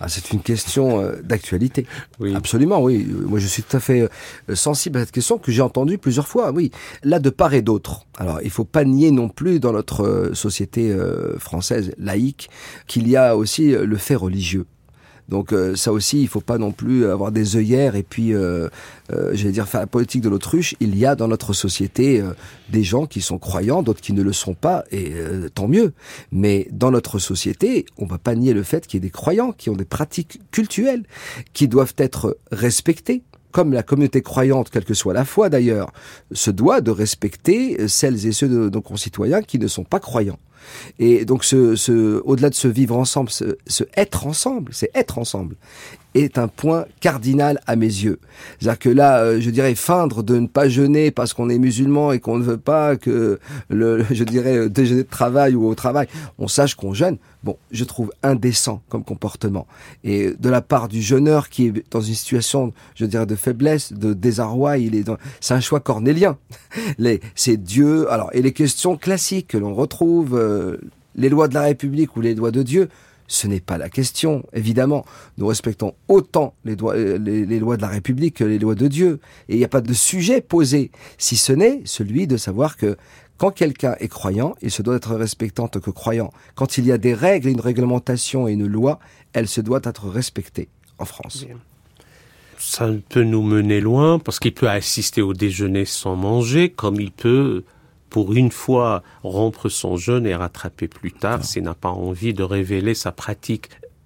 Ah, c'est une question euh, d'actualité. Oui. Absolument, oui. Moi, je suis tout à fait euh, sensible à cette question que j'ai entendue plusieurs fois. Oui, là, de part et d'autre. Alors, il faut pas nier non plus dans notre euh, société euh, française laïque qu'il y a aussi euh, le fait religieux. Donc euh, ça aussi, il faut pas non plus avoir des œillères et puis, euh, euh, j'allais dire, faire la politique de l'autruche. Il y a dans notre société euh, des gens qui sont croyants, d'autres qui ne le sont pas, et euh, tant mieux. Mais dans notre société, on va pas nier le fait qu'il y ait des croyants qui ont des pratiques cultuelles qui doivent être respectées. Comme la communauté croyante, quelle que soit la foi d'ailleurs, se doit de respecter celles et ceux de nos concitoyens qui ne sont pas croyants. Et donc, ce, ce, au-delà de se vivre ensemble, ce, ce être ensemble, c'est être ensemble, est un point cardinal à mes yeux. C'est-à-dire que là, euh, je dirais, feindre de ne pas jeûner parce qu'on est musulman et qu'on ne veut pas que le, je dirais, déjeuner de travail ou au travail, on sache qu'on jeûne. Bon, je trouve indécent comme comportement. Et de la part du jeûneur qui est dans une situation, je dirais, de faiblesse, de désarroi, il est dans, c'est un choix cornélien. Les, c'est Dieu. Alors, et les questions classiques que l'on retrouve, euh, les lois de la République ou les lois de Dieu, ce n'est pas la question, évidemment. Nous respectons autant les, doigts, les, les lois de la République que les lois de Dieu. Et il n'y a pas de sujet posé, si ce n'est celui de savoir que quand quelqu'un est croyant, il se doit être respecté en tant que croyant. Quand il y a des règles, une réglementation et une loi, elle se doit être respectée en France. Bien. Ça peut nous mener loin, parce qu'il peut assister au déjeuner sans manger, comme il peut, pour une fois, rompre son jeûne et rattraper plus tard, non. S'il n'a pas envie de révéler sa pratique.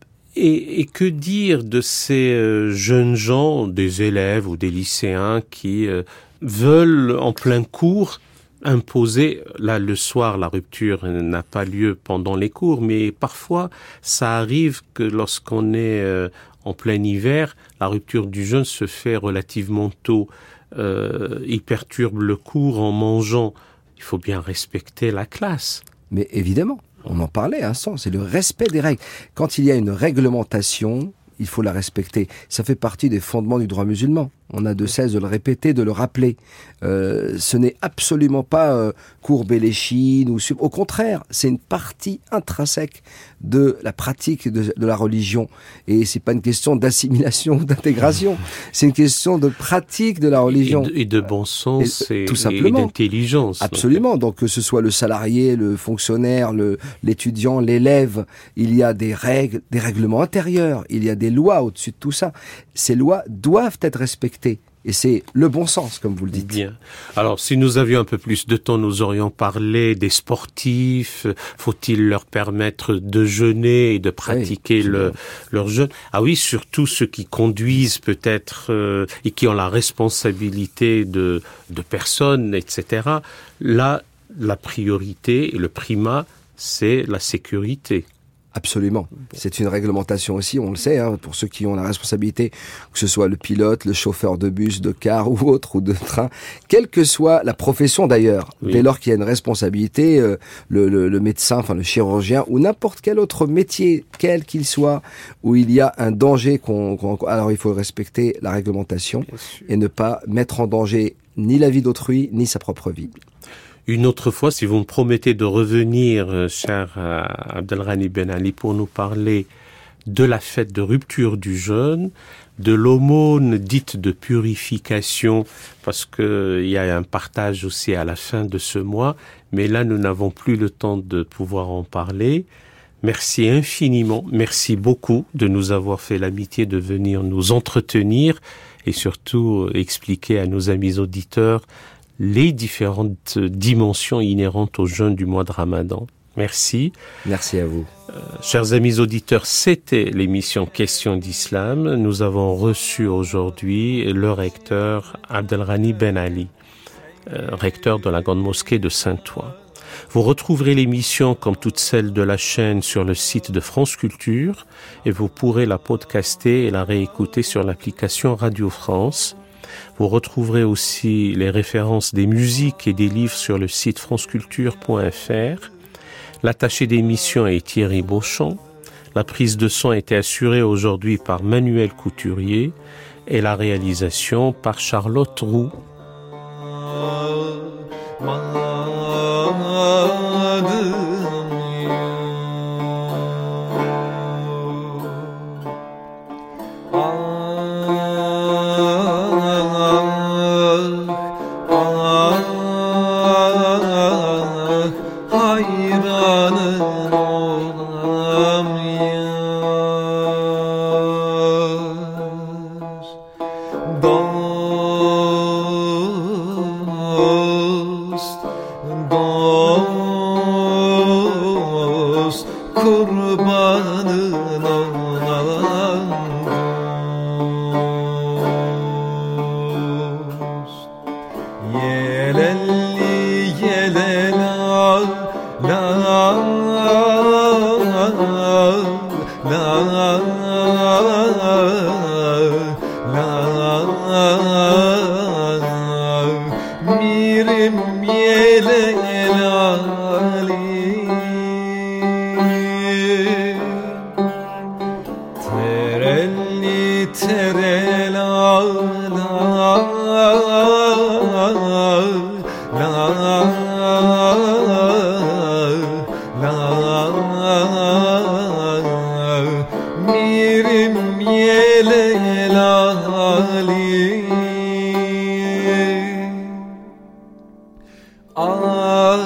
Et, et que dire de ces euh, jeunes gens, des élèves ou des lycéens qui euh, veulent, en plein cours, imposer, là le soir la rupture n'a pas lieu pendant les cours, mais parfois ça arrive que lorsqu'on est euh, en plein hiver, la rupture du jeûne se fait relativement tôt. Euh, il perturbe le cours en mangeant. Il faut bien respecter la classe. Mais évidemment, on en parlait à un sens, c'est le respect des règles. Quand il y a une réglementation, il faut la respecter. Ça fait partie des fondements du droit musulman. On a de cesse de le répéter, de le rappeler. Euh, ce n'est absolument pas euh, courber les chines ou au contraire, c'est une partie intrinsèque de la pratique de, de la religion. Et c'est pas une question d'assimilation ou d'intégration. C'est une question de pratique de la religion et de, et de bon sens et, et, tout simplement. Et d'intelligence. Absolument. Donc. donc que ce soit le salarié, le fonctionnaire, le l'étudiant, l'élève, il y a des règles, des règlements intérieurs. Il y a des lois au-dessus de tout ça. Ces lois doivent être respectées. Et c'est le bon sens, comme vous le dites. Bien. Alors, si nous avions un peu plus de temps, nous aurions parlé des sportifs. Faut-il leur permettre de jeûner et de pratiquer oui, le, leur jeûne? Ah oui, surtout ceux qui conduisent peut-être euh, et qui ont la responsabilité de, de personnes, et cetera. Là, la priorité et le primat, c'est la sécurité. Absolument. C'est une réglementation aussi, on le sait, hein, pour ceux qui ont la responsabilité, que ce soit le pilote, le chauffeur de bus, de car ou autre, ou de train, quelle que soit la profession d'ailleurs, oui. Dès lors qu'il y a une responsabilité, euh, le, le, le médecin, enfin le chirurgien, ou n'importe quel autre métier, quel qu'il soit, où il y a un danger, qu'on, qu'on, alors il faut respecter la réglementation et ne pas mettre en danger ni la vie d'autrui, ni sa propre vie. Une autre fois, si vous me promettez de revenir, cher euh, Abdelghani Ben Ali, pour nous parler de la fête de rupture du jeûne, de l'aumône dite de purification, parce que il y a un partage aussi à la fin de ce mois, mais là nous n'avons plus le temps de pouvoir en parler. Merci infiniment, merci beaucoup de nous avoir fait l'amitié de venir nous entretenir et surtout expliquer à nos amis auditeurs les différentes dimensions inhérentes au jeûne du mois de Ramadan. Merci. Merci à vous. Euh, chers amis auditeurs, c'était l'émission Questions d'Islam. Nous avons reçu aujourd'hui le recteur Abdelghani Ben Ali, euh, recteur de la Grande Mosquée de Saint-Ouen. Vous retrouverez l'émission, comme toutes celles de la chaîne, sur le site de France Culture et vous pourrez la podcaster et la réécouter sur l'application Radio France. Vous retrouverez aussi les références des musiques et des livres sur le site franceculture point f r. L'attaché d'émission est Thierry Beauchamp. La prise de son a été assurée aujourd'hui par Manuel Couturier et la réalisation par Charlotte Roux. dost, dost kurbanın olan dost. Yelelli yelela la la mirim yelelali terelli terela la la mirim yelelali. Ah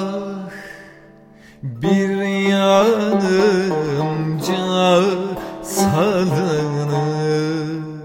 bir yanımca salınır